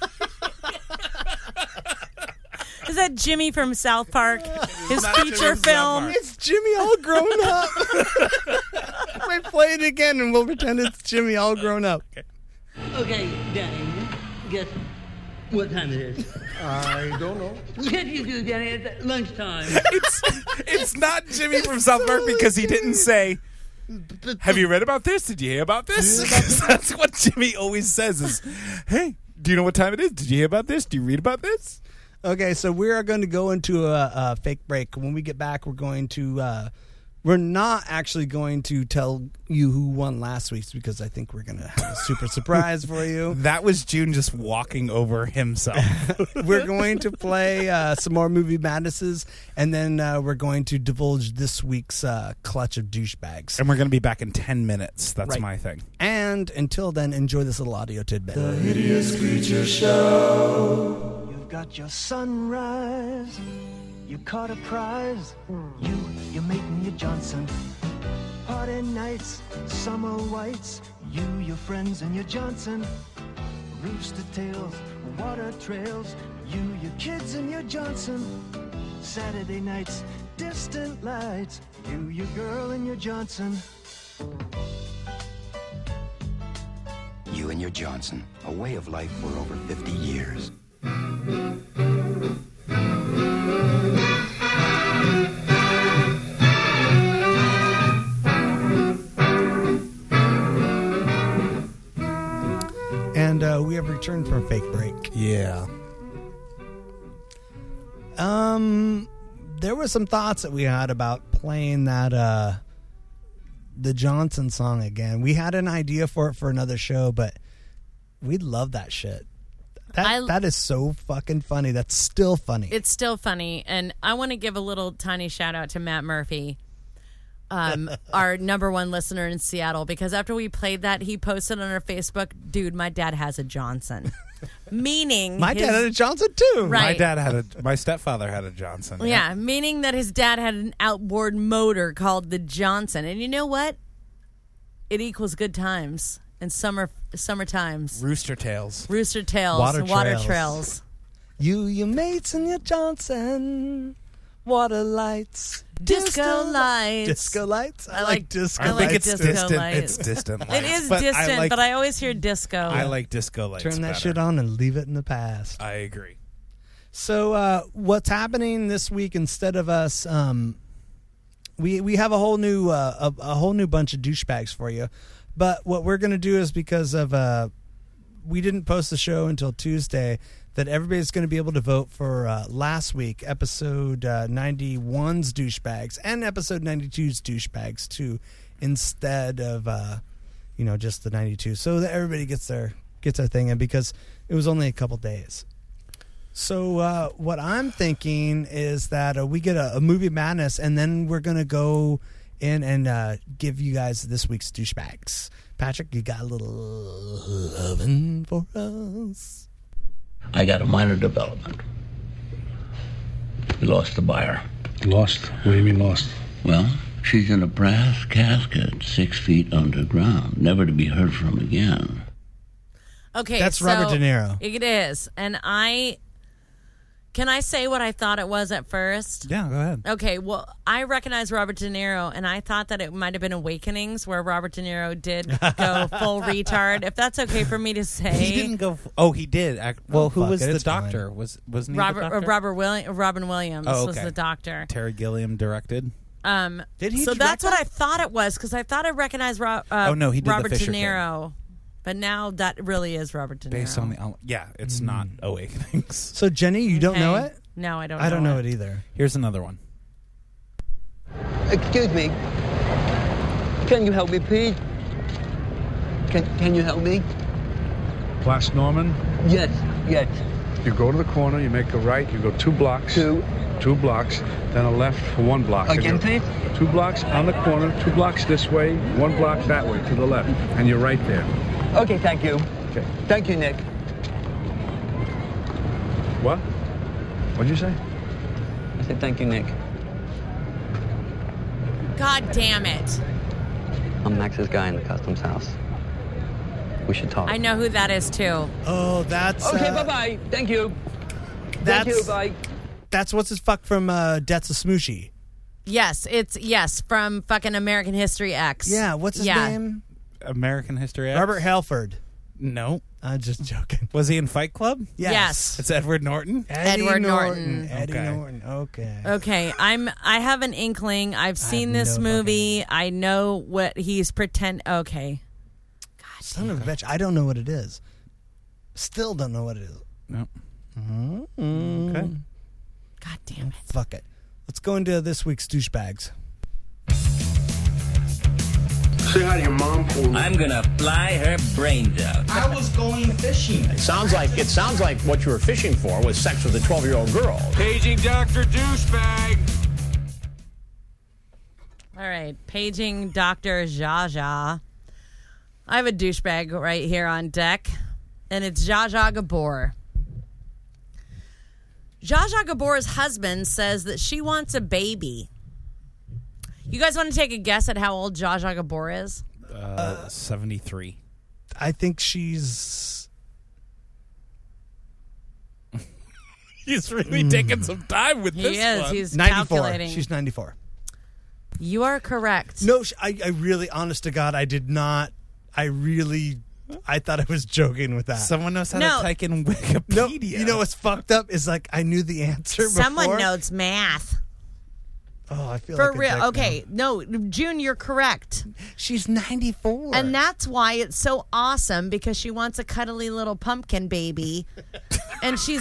Is that Jimmy from South Park? His Not Jimmy feature from South film? Park. It's Jimmy all grown up. Wait, play it again and we'll pretend it's Jimmy all grown up. Okay, Danny, guess what time it is? I don't know. Yes, you do, Danny. It's lunchtime. It's not Jimmy from South Park because he didn't say, have you read about this? Did you hear about this? 'Cause that's what Jimmy always says is, hey, do you know what time it is? Did you hear about this? Do you read about this? Okay, so we are going to go into a fake break. When we get back, we're not actually going to tell you who won last week's because I think we're going to have a super surprise for you. That was June just walking over himself. We're going to play some more Movie Madnesses, and then we're going to divulge this week's clutch of douchebags. And we're going to be back in 10 minutes. That's Right. my thing. And until then, enjoy this little audio tidbit. The Hideous Creature Show. You've got your sunrise. You caught a prize. You're making your Johnson. Party nights, summer whites. You, your friends, and your Johnson. Rooster tails, water trails. You, your kids, and your Johnson. Saturday nights, distant lights. You, your girl, and your Johnson. You and your Johnson, a way of life for over 50 years. And we have returned from fake break. Yeah. There were some thoughts that we had about playing that the Johnson song again. We had an idea for it for another show, but we'd love that shit. That is so fucking funny. That's still funny. It's still funny, and I want to give a little tiny shout out to Matt Murphy, our number one listener in Seattle, because after we played that, he posted on our Facebook, "Dude, my dad has a Johnson," meaning my dad had a Johnson too. Right. My stepfather had a Johnson. Yeah, meaning that his dad had an outboard motor called the Johnson, and you know what? It equals good times and summer times. Rooster tails, water trails. You, your mates, and your Johnson. Water lights. Disco lights. Disco lights? I like disco I lights. like it's disco distant. lights. It's distant. It lights. is But distant, but I always hear disco. I like disco lights. Turn that better. shit on and leave it in the past. I agree. So what's happening this week, instead of us, we have a whole new bunch of douchebags for you. But what we're going to do is, because of we didn't post the show until Tuesday, that everybody's going to be able to vote for last week, episode 91's douchebags, and episode 92's douchebags too, instead of just the 92, so that everybody gets their thing in, because it was only a couple days. So what I'm thinking is that we get a movie madness, and then we're going to go in and give you guys this week's douchebags. Patrick, you got a little loving for us? I got a minor development. We lost the buyer. Lost? What do you mean lost? Well, she's in a brass casket 6 feet underground, never to be heard from again. Okay, that's Robert De Niro. It is, and can I say what I thought it was at first? Yeah, go ahead. Okay, well, I recognize Robert De Niro, and I thought that it might have been Awakenings, where Robert De Niro did go full retard. If that's okay for me to say, he didn't go. He did. Who was the doctor? Wasn't he Robin the doctor? Robin Williams was the doctor. Terry Gilliam directed. Did he? So that's what I thought it was, because I thought I recognized he did Robert the Fisher De Niro. But now that really is Robert De Niro. Based on it's not Awakenings. So Jenny, you don't know it? No, I don't. I don't know it either. Here's another one. Excuse me. Can you help me, please? Can you help me? Glass Norman? Yes. You go to the corner, you make a right, you go 2 blocks. 2 blocks, then a left for 1 block. Again, please? 2 blocks on the corner, 2 blocks this way, 1 block that way to the left, and you're right there. Okay, thank you. Okay. Thank you, Nick. What? What'd you say? I said thank you, Nick. God damn it. I'm Max's guy in the customs house. We should talk. I know who that is, too. Oh, that's... Okay, bye-bye. Thank you. Thank you, bye. That's what's his fuck from Death's a Smoochie. Yes, it's from fucking American History X. Yeah, what's his name? American History X? Robert Halford. No. I'm just joking. Was he in Fight Club? Yes. It's Edward Norton? Edward Norton. Eddie Norton. Okay. Okay, I have an inkling. I've seen this movie. I know what he's Okay. God, son of a bitch. I don't know what it is. Still don't know what it is. No. Mm-hmm. Okay. God damn it. Fuck it. Let's go into this week's douchebags. Say hi to your mom for me. I'm gonna fly her brains out. I was going fishing. It sounds like what you were fishing for was sex with a 12-year-old girl. Paging Dr. Douchebag. All right, paging Dr. Zsa Zsa. I have a douchebag right here on deck, and it's Zsa Zsa Gabor. Zsa Zsa Gabor's husband says that she wants a baby. You guys want to take a guess at how old Zsa Zsa Gabor is? 73. I think she's... He's really taking some time with this He is. one. He's 94. calculating. She's 94. You are correct. No, I really, honest to God, I did not. I thought I was joking with that. Someone knows how No. to type in Wikipedia. No, you know what's fucked up is like I knew the answer Someone before. knows math. Oh, I feel For like a real. dick Okay. No, June, you're correct. now. She's 94. And that's why it's so awesome, because she wants a cuddly little pumpkin baby. And she's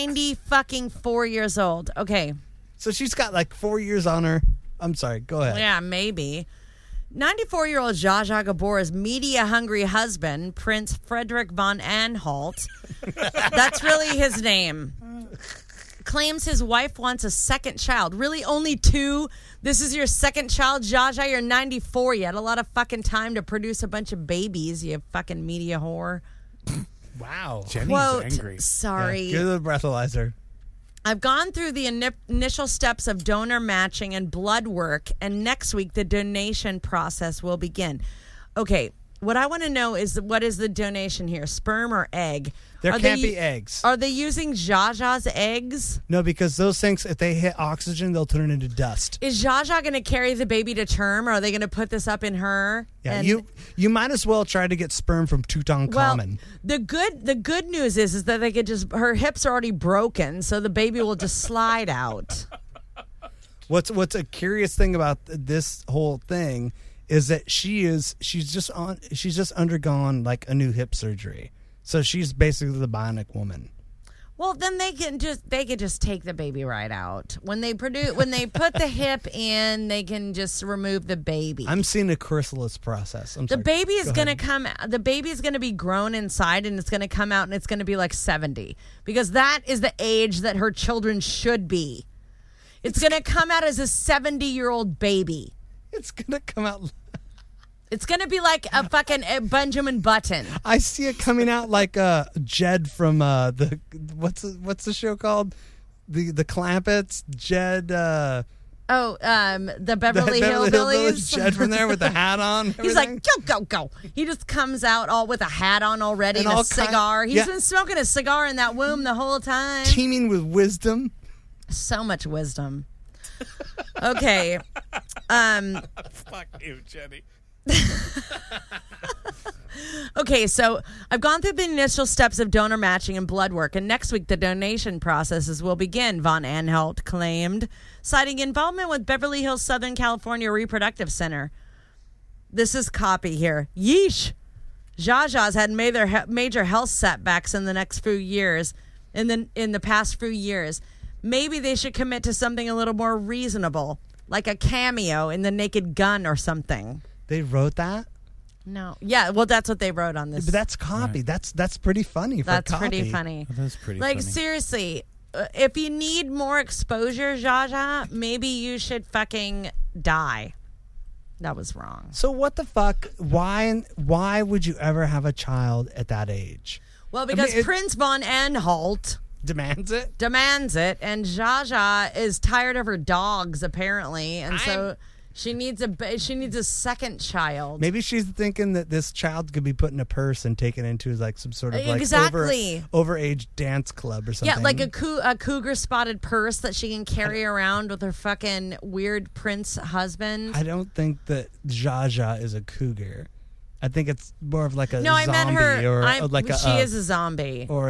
94 years old. Okay. So she's got like 4 years on her. I'm sorry. Go ahead. Yeah, maybe. 94-year-old Zsa Zsa Gabor's media-hungry husband, Prince Frederick von Anhalt, that's really his name, claims his wife wants a second child. Really, only 2? This is your second child? Zsa Zsa, you're 94. You had a lot of fucking time to produce a bunch of babies, you fucking media whore. Wow. Jenny's Quote, angry. sorry. Yeah, give the breathalyzer. I've gone through the initial steps of donor matching and blood work, and next week the donation process will begin. Okay, what I want to know is what is the donation here, sperm or egg? There can't be eggs. Are they using Zsa Zsa's eggs? No, because those things, if they hit oxygen, they'll turn into dust. Is Zsa Zsa going to carry the baby to term, or are they going to put this up in her? Yeah, And- you might as well try to get sperm from Tutankhamun. Well, the good news is that they could just, her hips are already broken, so the baby will just slide out. What's a curious thing about this whole thing is that she's just undergone like a new hip surgery. So she's basically the bionic woman. Well, then they could just take the baby right out. When they put the hip in, they can just remove the baby. I'm seeing a chrysalis process. The baby is going to be grown inside, and it's going to come out, and it's going to be like 70, because that is the age that her children should be. It's going to come out as a 70-year-old baby. It's going to come out. It's going to be like a fucking Benjamin Button. I see it coming out like Jed from the what's the show called? The Clampets. Jed. The Beverly Hillbillies. Jed from there with the hat on. He's like, go. He just comes out all with a hat on already and a cigar. He's been smoking a cigar in that womb the whole time. Teeming with wisdom. So much wisdom. Okay. Fuck you, Jenny. Okay, so I've gone through the initial steps of donor matching and blood work, and next week the donation processes will begin, von Anhalt claimed, citing involvement with Beverly Hills Southern California Reproductive Center. This is copy here. Yeesh. Zsa Zsa's had major health setbacks in the next few years, in the past few years. Maybe they should commit to something a little more reasonable, like a cameo in The Naked Gun or something. They wrote that? No. Yeah, well, that's what they wrote on this. But that's copy. Right. That's pretty funny for That's copy. pretty funny. That's pretty like, funny. seriously, if you need more exposure, Zsa Zsa, maybe you should fucking die. That was wrong. So what the fuck? Why would you ever have a child at that age? Well, because Prince von Anhalt demands it, and Zsa Zsa is tired of her dogs apparently, and so she needs a second child. Maybe she's thinking that this child could be put in a purse and taken into like some sort of like overage dance club or something. Yeah, like a cougar spotted purse that she can carry around with her fucking weird prince husband. I don't think that Zsa Zsa is a cougar. I think it's more of like a zombie. I meant her. Like she is a zombie. Or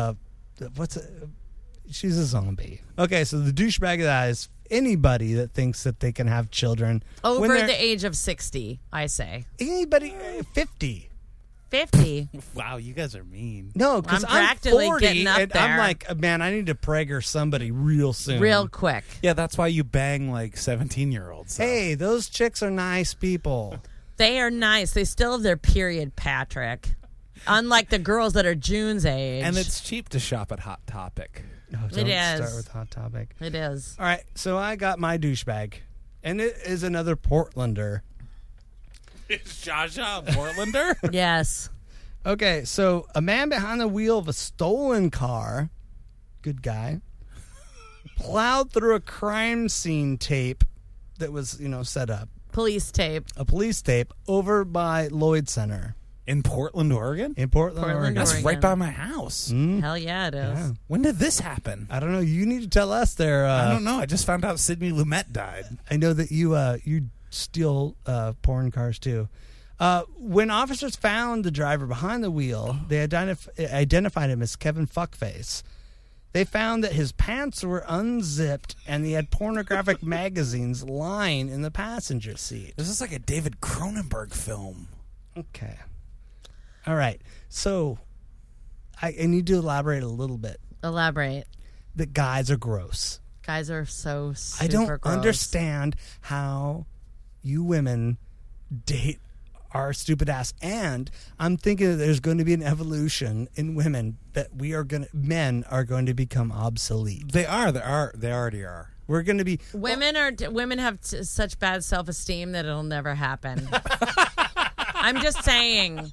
she's a zombie. Okay, so the douchebag of that is anybody that thinks that they can have children over the age of 60, I say. Anybody 50. 50. Wow, you guys are mean. No, because I'm practically 40 getting up and there. I'm like, man, I need to pregger somebody real soon. Real quick. Yeah, that's why you bang like 17-year-olds. So. Hey, those chicks are nice people. They are nice. They still have their period, Patrick. Unlike the girls that are June's age. And it's cheap to shop at Hot Topic. No, don't start with Hot Topic. It is. All right, so I got my douchebag, and it is another Portlander. Is Zsa Zsa a Portlander? Yes. Okay, so a man behind the wheel of a stolen car, good guy, plowed through a crime scene tape that was, set up. Police tape. A police tape over by Lloyd Center. In Portland, Oregon? In Portland, Oregon. That's right by my house. Hell yeah, it is. Yeah. When did this happen? I don't know. You need to tell us there. I don't know. I just found out Sidney Lumet died. I know that you steal porn cars too. When officers found the driver behind the wheel, they identified him as Kevin Fuckface. They found that his pants were unzipped and he had pornographic magazines lying in the passenger seat. This is like a David Cronenberg film. Okay. All right. So I need to elaborate a little bit. Elaborate. The guys are gross. Guys are so super I don't gross. understand how you women date our stupid ass. And I'm thinking that there's going to be an evolution in women that men are going to become obsolete. They already are. We're going to be women have such bad self-esteem that it'll never happen. I'm just saying.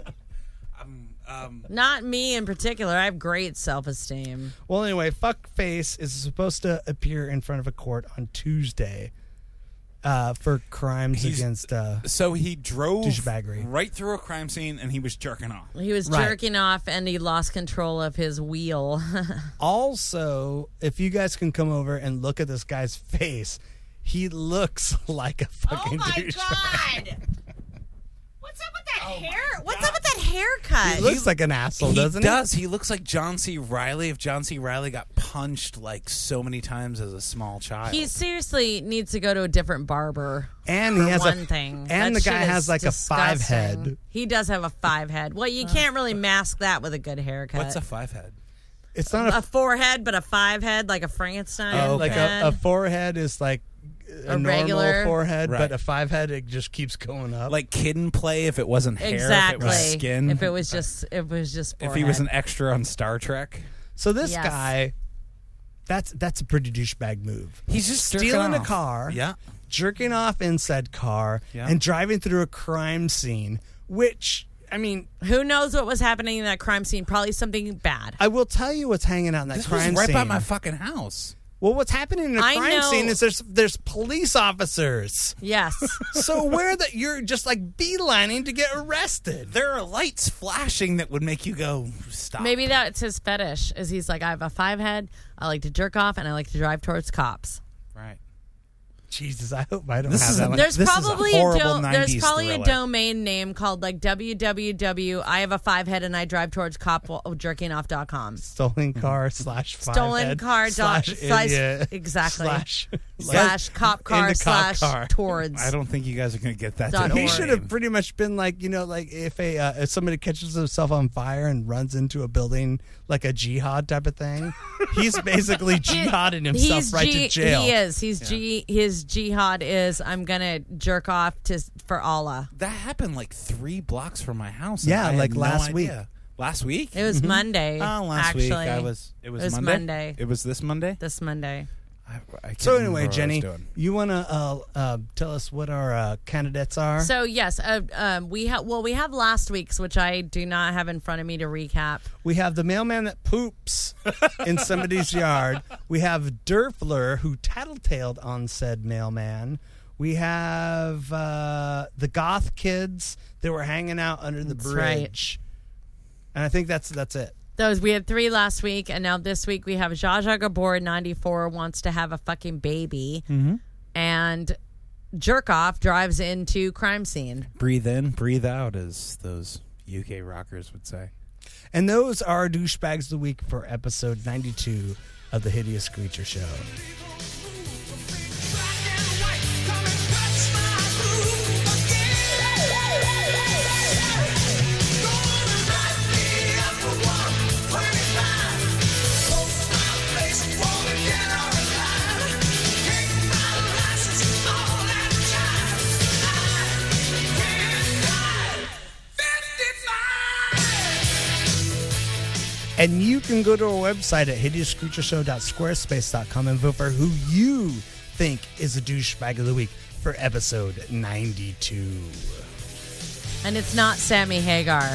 Not me in particular. I have great self-esteem. Well, anyway, Fuckface is supposed to appear in front of a court on Tuesday for crimes against. So he drove douchebaggery right through a crime scene, and he was jerking off. He was jerking off, and he lost control of his wheel. Also, if you guys can come over and look at this guy's face, he looks like a fucking douchebag. God! What's up with that hair? What's up with that haircut? He looks like an asshole, doesn't he? He does. He looks like John C. Reilly if John C. Reilly got punched like so many times as a small child. He seriously needs to go to a different barber. And he has one thing. And that the guy shit has is like disgusting. a 5-head. He does have a 5-head. Well, you can't really mask that with a good haircut. What's a 5-head? It's not a 4-head, but a 5-head, like a Frankenstein. Oh, like a 4-head is like a regular normal 4-head, Right. but a 5-head it just keeps going up. Like Kid and Play if it wasn't hair, Exactly. if it was skin. If it was just if he was an extra on Star Trek. So this guy, that's a pretty douchebag move. He's just stealing jerking a off. car, Yeah. jerking off in said car, Yeah. and driving through a crime scene, which, I mean, who knows what was happening in that crime scene? Probably something bad. I will tell you what's hanging out in that This crime was right scene. by my fucking house. Well, what's happening in a I crime know. scene is there's police officers. Yes. So where that you're just like beelining to get arrested. There are lights flashing that would make you go, stop. Maybe that's his fetish. Is he's like, I have a 5-head. I like to jerk off, and I like to drive towards cops. Right. Jesus, I hope I don't This have is that. There's This is a probably horrible there's 90s probably a thriller. domain name called like www. I have a 5-head and I drive towards jerkingoff.com. Stolen car / 5-head Stolen car / idiot exactly slash cop car in the cop / car. towards. I don't think you guys are going to get that. .org. He should have pretty much been like, like if somebody catches himself on fire and runs into a building, like a jihad type of thing. He's basically jihading himself to jail. He is. His jihad is I'm gonna jerk off for Allah. That happened like 3 blocks from my house. Yeah, and I had like no last week. idea. Last week? It was Monday. Oh, last actually. week it was Monday. It was this Monday. This Monday. I can't So remember anyway, what I Jenny, was doing. you want to tell us what our candidates are? So yes, we have last week's, which I do not have in front of me to recap. We have the mailman that poops in somebody's yard. We have Durfler, who tattletaled on said mailman. We have the goth kids that were hanging out under the That's bridge. And I think that's it. We had 3 last week, and now this week we have Zsa Zsa Gabor, 94, wants to have a fucking baby, and Jerkoff drives into crime scene. Breathe in, breathe out, as those UK rockers would say. And those are douchebags of the week for episode 92 of the Hideous Creature Show. And you can go to our website at hideouscreatureshow.squarespace.com and vote for who you think is a douchebag of the week for episode 92. And it's not Sammy Hagar.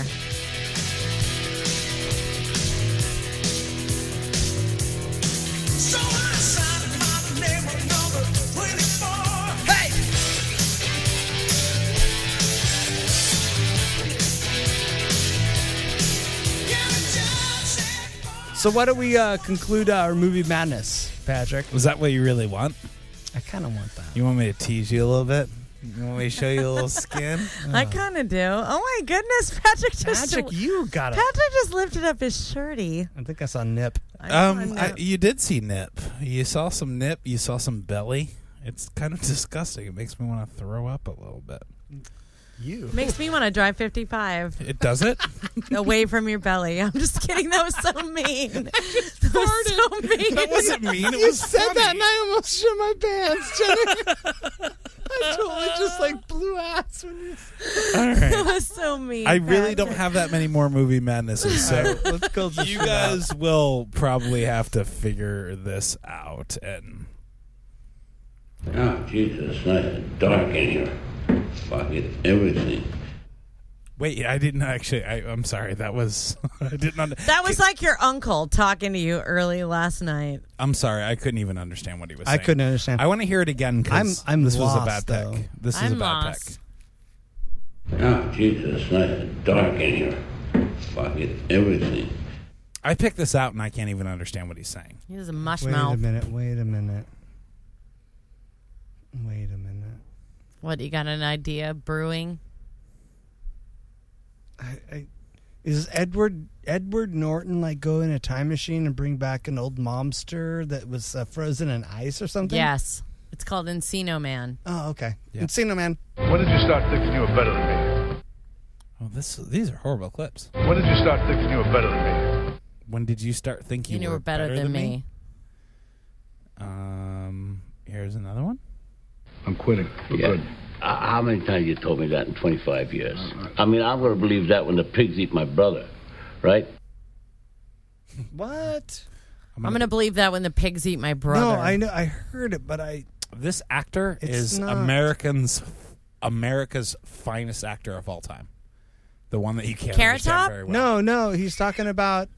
So why don't we conclude our movie madness, Patrick? Was that what you really want? I kind of want that. You want me to tease you a little bit? You want me to show you a little skin? I kind of do. Oh my goodness, Patrick you got it. Patrick just lifted up his shirty. I think I saw nip. You did see nip. You saw some nip. You saw some belly. It's kind of disgusting. It makes me want to throw up a little bit. Makes me want to drive 55. It does it? Away from your belly. I'm just kidding. That was so mean. That was so mean. That wasn't mean. It You was said funny. that and I almost shit my pants, Jenny. I totally just like blew ass when you All right. That was so mean. I really Patrick. don't have that many more movie madnesses, so let's go. you guys will probably have to figure this out. And Oh, Jesus, it's nice and dark in here. Fucking everything. wait, I didn't actually. I'm sorry. That was I didn't. That was like your uncle talking to you early last night. I'm sorry. I couldn't even understand what he was I saying. couldn't understand. I want to hear it again because I'm this was a lost, bad though. pick. This is I'm a bad lost. pick. Oh, Jesus, it's nice and dark in here. Fucking everything. I picked this out and I can't even understand what he's saying. He was a mush Wait a mouth. minute. What, you got an idea? Brewing? Is Edward Norton like go in a time machine and bring back an old momster that was frozen in ice or something? Yes. It's called Encino Man. Oh, okay. Yeah. Encino Man. When did you start thinking you were better than me? Oh, these are horrible clips. When did you start thinking you were better than me? When did you start thinking You were better than me. Here's another one. I'm quitting. We're good. How many times you told me that in 25 years? I mean, I'm going to believe that when the pigs eat my brother, right? What? I'm going to believe that when the pigs eat my brother. No, I know. I heard it, but This actor It's is not. America's finest actor of all time. The one that you can't Carrot understand Top? very well. No, he's talking about.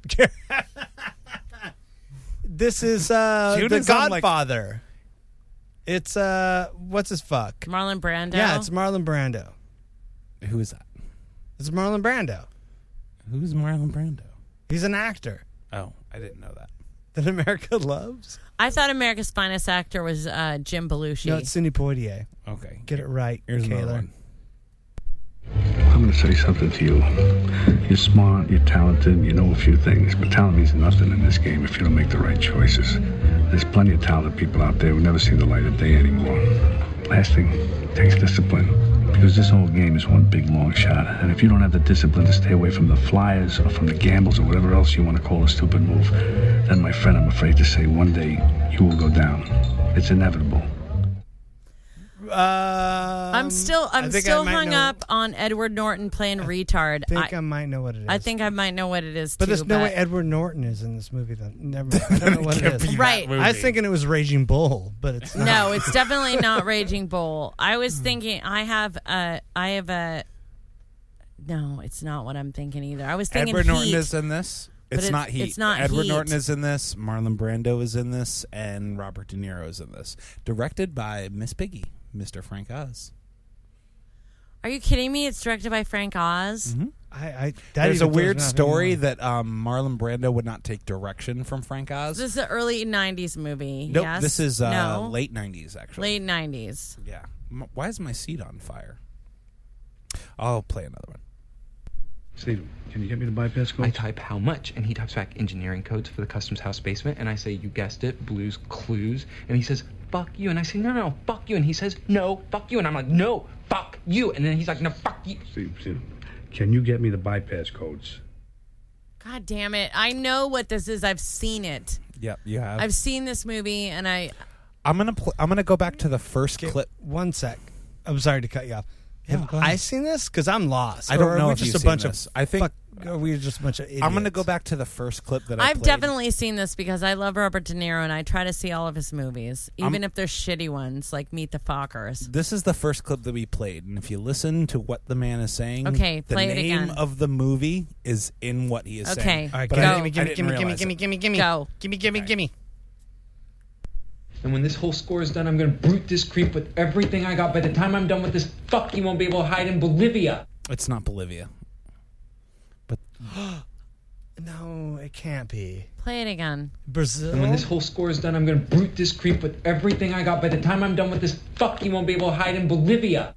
This is June the is on, like- Godfather. It's what's his fuck? Marlon Brando? Yeah, it's Marlon Brando. Who is that? It's Marlon Brando. Who's Marlon Brando? He's an actor Oh, I didn't know that. that America loves. I thought America's finest actor was Jim Belushi. No, it's Sidney Poitier. Okay. Get it right, Here's another Kaler. one. I'm going to say something to you. You're smart, you're talented, you know a few things, but talent means nothing in this game if you don't make the right choices. There's plenty of talented people out there who never see the light of day anymore. Last thing, takes discipline. Because this whole game is one big long shot. And if you don't have the discipline to stay away from the flyers or from the gambles or whatever else you want to call a stupid move, then my friend, I'm afraid to say one day you will go down. It's inevitable. I'm still hung up on Edward Norton playing retard. I think I might know what it is. I think I might know what it is But too. there's no way Edward Norton is in this movie. Then never mind. I don't know what it is. Right. I was thinking it was Raging Bull, but it's not. No, it's definitely not Raging Bull. I was thinking I have a. No, it's not what I'm thinking either. I was thinking Edward Norton Heat. is in this. But It's not Heat. it's not Edward Heat. Norton is in this. Marlon Brando is in this, and Robert De Niro is in this. Directed by Miss Piggy, Mr. Frank Oz. Are you kidding me? It's directed by Frank Oz. That There's a even weird throws me off story anymore. that Marlon Brando would not take direction from Frank Oz. This is an early '90s movie. Nope, yes? this is no? late 90s, actually. Late '90s. Yeah. Why is my seat on fire? I'll play another one. Steve, can you get me the bypass code? I type how much, and he types back engineering codes for the customs house basement, and I say, you guessed it, Blue's Clues, and he says, fuck you, and I say, no, fuck you, and he says, no, fuck you, and I'm like, no, fuck you, and then he's like, no, fuck you. Steve, can you get me the bypass codes? God damn it! I know what this is. I've seen it. Yep, you have. I've seen this movie, and I'm gonna go back to the first clip. One sec. I'm sorry to cut you off. Yeah, Have go ahead. I seen this? Because I'm lost. I don't Or are know we if just you've a bunch seen of. this. I think are we just a bunch of idiots? I'm gonna go back to the first clip that I've played. definitely seen this because I love Robert De Niro, and I try to see all of his movies, even if they're shitty ones like Meet the Fockers. This is the first clip that we played, and if you listen to what the man is saying, Okay, the play it name again. of the movie is in what he is saying. All right, But go. I didn't realize it. gimme. Go. Gimme. And when this whole score is done, I'm gonna brute this creep with everything I got. By the time I'm done with this, fuck, you won't be able to hide in Bolivia. It's not Bolivia. But No, it can't be. Play it again. Brazil. And when this whole score is done, I'm gonna brute this creep with everything I got. By the time I'm done with this, fuck, you won't be able to hide in Bolivia.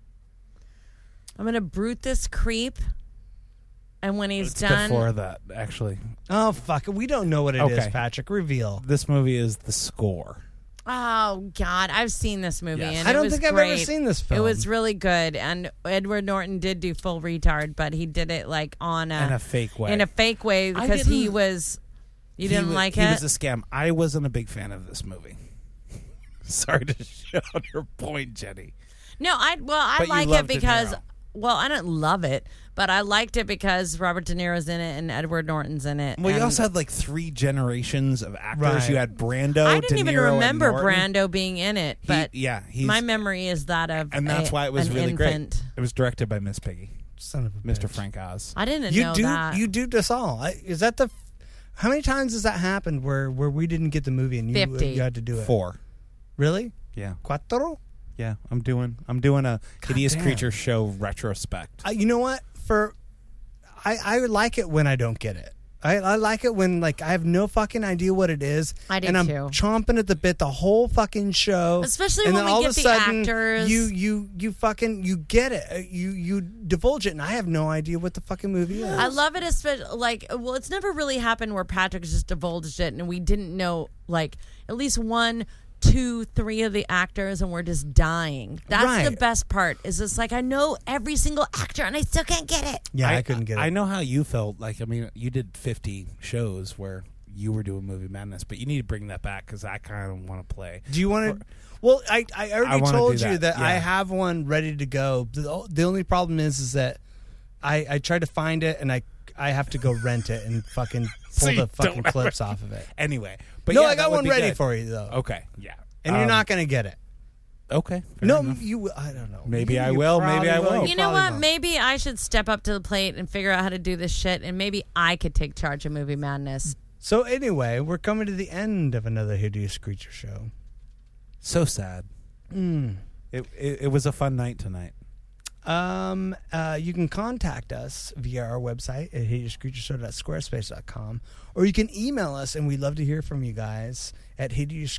I'm gonna brute this creep, and when he's It's done, before that, actually. Oh, fuck it. We don't know what it is, Patrick. Reveal. This movie is The Score. oh God, I've seen this movie, Yes. and I it don't was think I've great. ever seen this film. It was really good, and Edward Norton did do full retard, but he did it like on In a fake way. In a fake way I because he didn't- was. You didn't like He it? was a scam. I wasn't a big fan of this movie. Sorry to shit on your point, Jenny. No, I But you like it loved De because Niro. well, I didn't love it, but I liked it because Robert De Niro's in it and Edward Norton's in it. Well, you and also had like 3 generations of actors. Right. You had Brando, I didn't De even Niro, remember and Norton. Brando being in it, but he's- my memory is that of And that's why it was an really infant. great. It was directed by Miss Piggy. Son of a Mr. bitch. Frank Oz. I didn't You know do that. you duped us all. Is that the? How many times has that happened where we didn't get the movie and you 50. you had to do it? 4. Really? Yeah. Cuatro? Yeah, I'm doing a Hideous damn. Creature show retrospect. You know what? I like it when I don't get it. I like it when like I have no fucking idea what it is, I do and I'm too. chomping at the bit the whole fucking show. Especially and when then we all get of a the sudden, actors. You fucking you get it. You divulge it, and I have no idea what the fucking movie is. I love it, especially like it's never really happened where Patrick just divulged it and we didn't know like at least 1, 2, 3 of the actors and we're just dying. That's the Right. best part. Is it's like I know every single actor and I still can't get it. Yeah, I couldn't get it. I know how you felt. Like, I mean, you did 50 shows where you were doing Movie Madness, but you need to bring that back because I kind of want to play. Do you want to? Well, I already wanna told do you that, that I yeah. have one ready to go. The only problem is that I tried to find it and I have to go rent it and fucking pull So you the fucking don't have clips it. off of it. Anyway, but no, yeah, I that got would one be ready good. for you though. Okay, yeah, And you're not going to get it. Okay, fair No, enough. you. I don't know. Maybe I will, maybe I won't. You know what? Maybe I should step up to the plate and figure out how to do this shit, and maybe I could take charge of Movie Madness. So anyway, we're coming to the end of another Hideous Creature show. So sad. It was a fun night tonight. You can contact us via our website at hideouscreatureshow.squarespace.com, or you can email us, and we'd love to hear from you guys at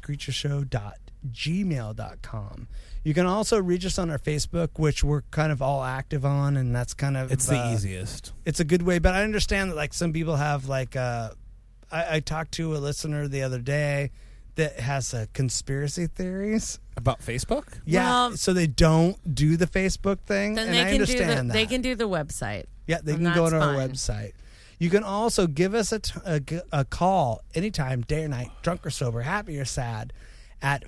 hideouscreatureshow.gmail.com. You can also reach us on our Facebook, which we're kind of all active on, and that's kind of It's the easiest. It's a good way, but I understand that like some people have like I talked to a listener the other day that has conspiracy theories about Facebook. Yeah, Well, so they don't do the Facebook thing, Then and they I can do understand that. they can do the website. Yeah, they and can go that's to our fine. website. You can also give us a call anytime, day or night, drunk or sober, happy or sad, at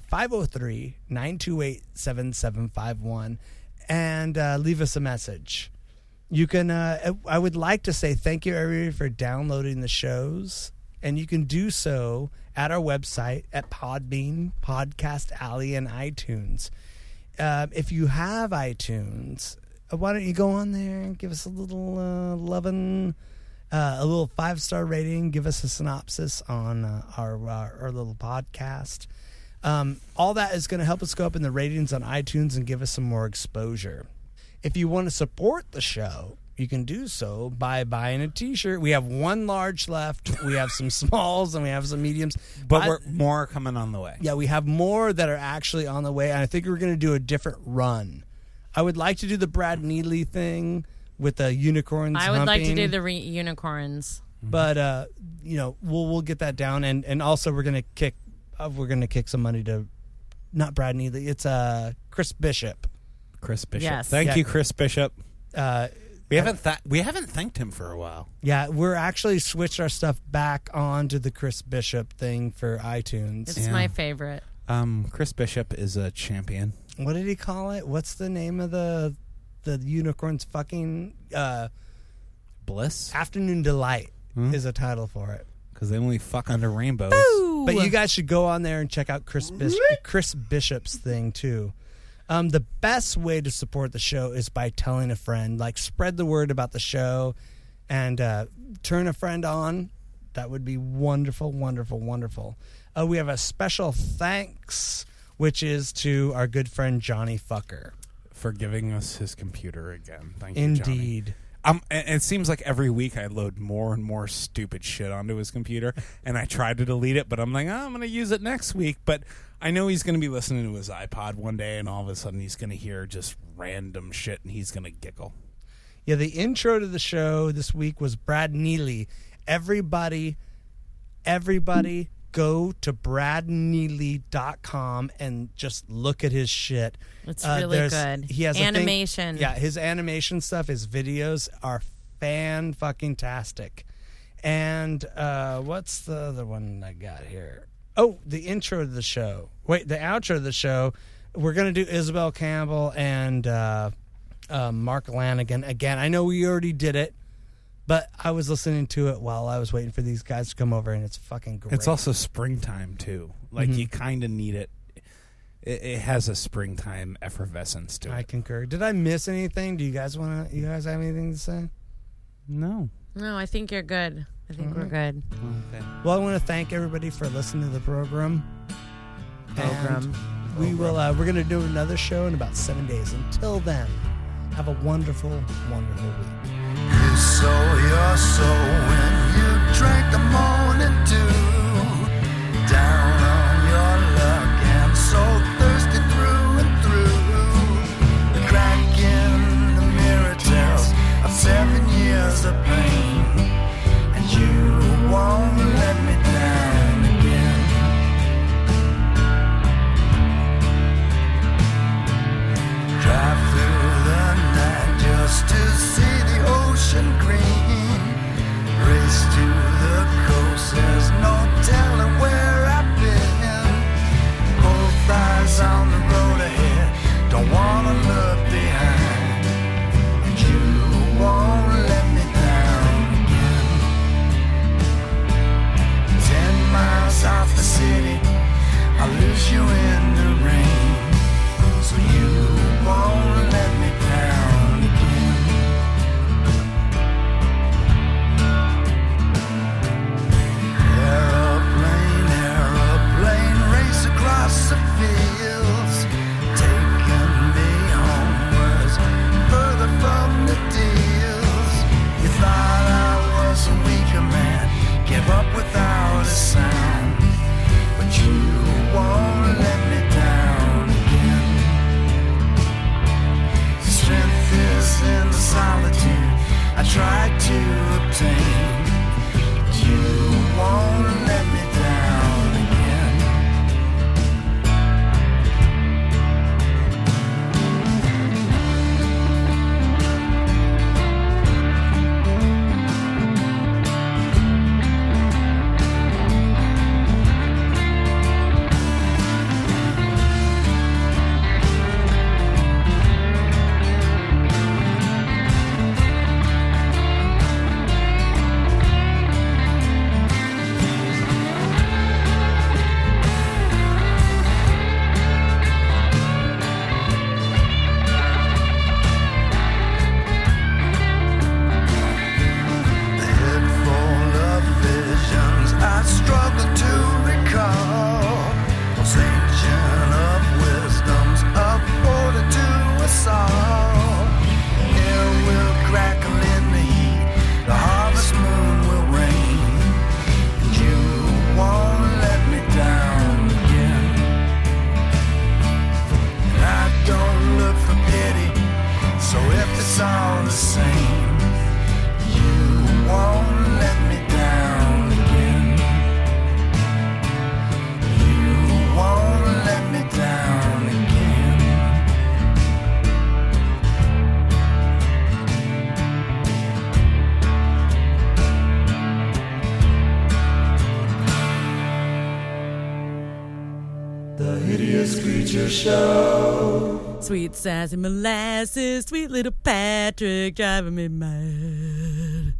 503-928-7751, and leave us a message. You can. I would like to say thank you, everybody, for downloading the shows, and you can do so at our website at Podbean, Podcast Alley, and iTunes. If you have iTunes, why don't you go on there and give us a little loving, a little 5-star rating, give us a synopsis on our little podcast. All that is going to help us go up in the ratings on iTunes and give us some more exposure. If you want to support the show, you can do so by buying a T-shirt. We have one large left. We have some smalls and we have some mediums. But more are coming on the way. Yeah, we have more that are actually on the way, and I think we're going to do a different run. I would like to do the Brad Neely thing with the unicorns. I would like to humping. do the unicorns. But we'll get that down, and also we're gonna kick some money to not Brad Neely. It's Chris Bishop. Chris Bishop. Yes. Thank Yeah. you, Chris Bishop. We haven't we haven't thanked him for a while. Yeah, we're actually switched our stuff back onto the Chris Bishop thing for iTunes. It's my favorite. Chris Bishop is a champion. What did he call it? What's the name of the unicorn's fucking Bliss? Afternoon Delight is a title for it. Because they only fuck under rainbows. But you guys should go on there and check out Chris Bishop's thing too. The best way to support the show is by telling a friend. Like, spread the word about the show and turn a friend on. That would be wonderful, wonderful, wonderful. We have a special thanks, which is to our good friend Johnny Fucker. For giving us his computer again. Thank you, Indeed. And it seems like every week I load more and more stupid shit onto his computer, and I try to delete it, but I'm like, I'm going to use it next week. But I know he's going to be listening to his iPod one day, and all of a sudden he's going to hear just random shit, and he's going to giggle. Yeah, the intro to the show this week was Brad Neely. Everybody go to bradneely.com and just look at his shit. It's really good. He has animation. His animation stuff, his videos are fan-fucking-tastic. And what's the other one I got here? Oh, the intro to the show. Wait, the outro of the show. We're going to do Isabel Campbell and Mark Lanigan again. I know we already did it, but I was listening to it while I was waiting for these guys to come over, and it's fucking great. It's also springtime, too. Like, you kind of need it. It has a springtime effervescence to it. I concur. Did I miss anything? Do you guys have anything to say? No. No, I think you're good. I think we're good. Okay. Well, I want to thank everybody for listening to the program. And we're going to do another show in about 7 days. Until then, have a wonderful, wonderful week. You sold your soul when you drank the morning dew, down on your luck and so thirsty through and through. The crack in the mirror tells of 7 years of pain, and you won't let me down again. Drive through the night just to see the ocean green, race to the coast, there's no telling where I've been. Both eyes on the road ahead, don't wanna look behind, and you won't let me down again. 10 miles off the city, I'll lose you in the rain, so you won't let me down again. Aeroplane, race across the fields, taking me homewards, further from the deals. You thought I was a weaker man, gave up without a sound, but you won't let me down again. Strength is in the solitude I tried to obtain, but you won't let me down again. Hideous Creature Show. Sweet sassy molasses, sweet little Patrick driving me mad.